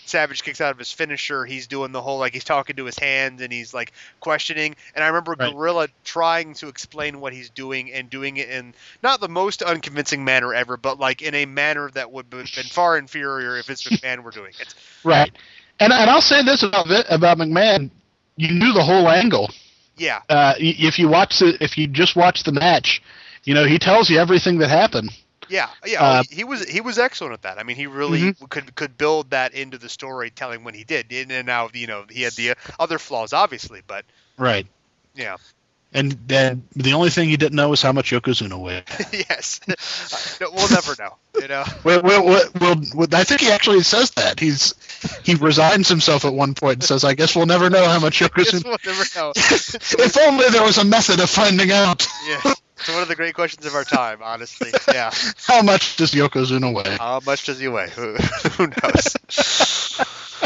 S3: Savage kicks out of his finisher, he's doing the whole, like, he's talking to his hands and he's, like, questioning. And I remember right. Gorilla trying to explain what he's doing and doing it in not the most unconvincing manner ever, but, like, in a manner that would have been far inferior if Vince McMahon were doing it.
S4: Right. And and I'll say this about about McMahon. You knew the whole angle.
S3: Yeah.
S4: Uh, if you watch the, if you just watch the match, you know, he tells you everything that happened.
S3: Yeah, yeah,
S4: uh,
S3: he was he was excellent at that. I mean, he really
S4: mm-hmm.
S3: could could build that into the storytelling when he did. And now, you know, he had the other flaws, obviously, but
S4: right.
S3: Yeah.
S4: And then the only thing he didn't know is how much Yokozuna weighed.
S3: Yes, no, we'll never know. You know.
S4: Well, well, well, well, I think he actually says that. He's he resigns himself at one point and says, "I guess we'll never know how much Yokozuna."
S3: We'll never know.
S4: If only there was a method of finding out.
S3: Yeah. It's one of the great questions of our time, honestly. Yeah.
S4: How much does Yokozuna weigh?
S3: How much does he weigh? Who, who knows?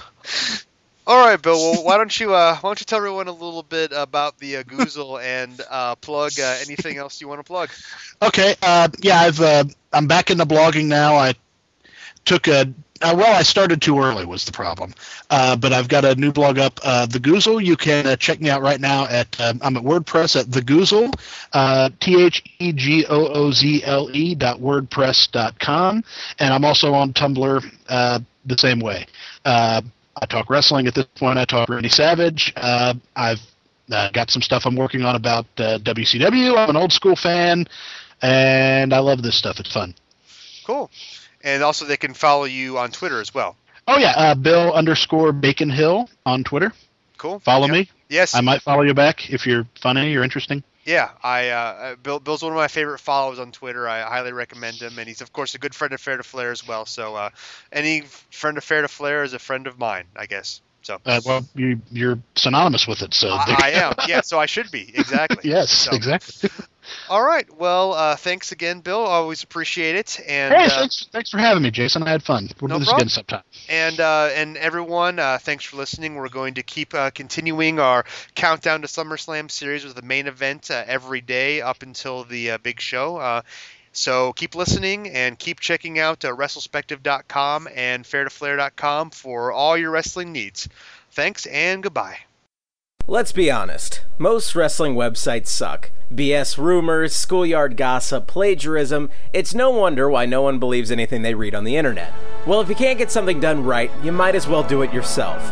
S3: All right, Bill. Well, why don't you uh, why don't you tell everyone a little bit about the uh, Goozle and uh, plug uh, anything else you want to plug?
S4: Okay. Uh, yeah, I've uh, I'm back into blogging now. I took a uh, well, I started too early was the problem, uh, but I've got a new blog up. Uh, the Goozle. You can uh, check me out right now at um, I'm at WordPress at the Goozle, uh, T H E G O O Z L E dot wordpress dot com, and I'm also on Tumblr uh, the same way. Uh, I talk wrestling at this point. I talk Randy Savage. Uh, I've uh, got some stuff I'm working on about uh, W C W. I'm an old school fan, and I love this stuff. It's fun.
S3: Cool. And also they can follow you on Twitter as well.
S4: Oh, yeah. Uh, Bill underscore Bacon Hill on Twitter.
S3: Cool.
S4: Follow
S3: yeah.
S4: me.
S3: Yes.
S4: I might follow you back if you're funny or interesting.
S3: Yeah, I uh, Bill, Bill's one of my favorite followers on Twitter. I highly recommend him, and he's of course a good friend of Fair to Flair as well. So uh, any friend of Fair to Flair is a friend of mine, I guess. So
S4: uh, well, you, you're synonymous with it, so
S3: I, I am. Yeah, so I should be exactly.
S4: Yes,
S3: so.
S4: exactly.
S3: All right. Well, uh, thanks again, Bill. Always appreciate it. And
S4: hey,
S3: uh,
S4: thanks, thanks for having me, Jason. I had fun. We'll
S3: no
S4: do this
S3: problem.
S4: again sometime.
S3: And uh, and everyone, uh, thanks for listening. We're going to keep uh, continuing our Countdown to SummerSlam series with the main event uh, every day up until the uh, big show. Uh, so keep listening and keep checking out uh, WrestleSpective dot com and Fair to Flair dot com for all your wrestling needs. Thanks and goodbye.
S2: Let's be honest, most wrestling websites suck. B S rumors, schoolyard gossip, plagiarism, it's no wonder why no one believes anything they read on the internet. Well, if you can't get something done right, you might as well do it yourself.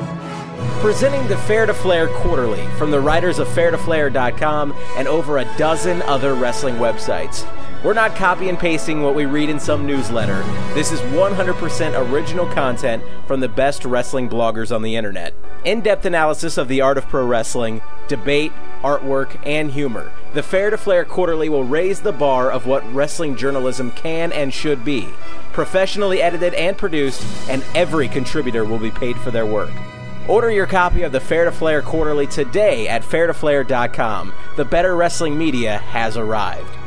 S2: Presenting the Fair to Flair Quarterly from the writers of Fair to Flair dot com and over a dozen other wrestling websites. We're not copy and pasting what we read in some newsletter. This is one hundred percent original content from the best wrestling bloggers on the internet. In-depth analysis of the art of pro wrestling, debate, artwork, and humor. The Fair to Flair Quarterly will raise the bar of what wrestling journalism can and should be. Professionally edited and produced, and every contributor will be paid for their work. Order your copy of the Fair to Flair Quarterly today at Fair to Flair dot com. The better wrestling media has arrived.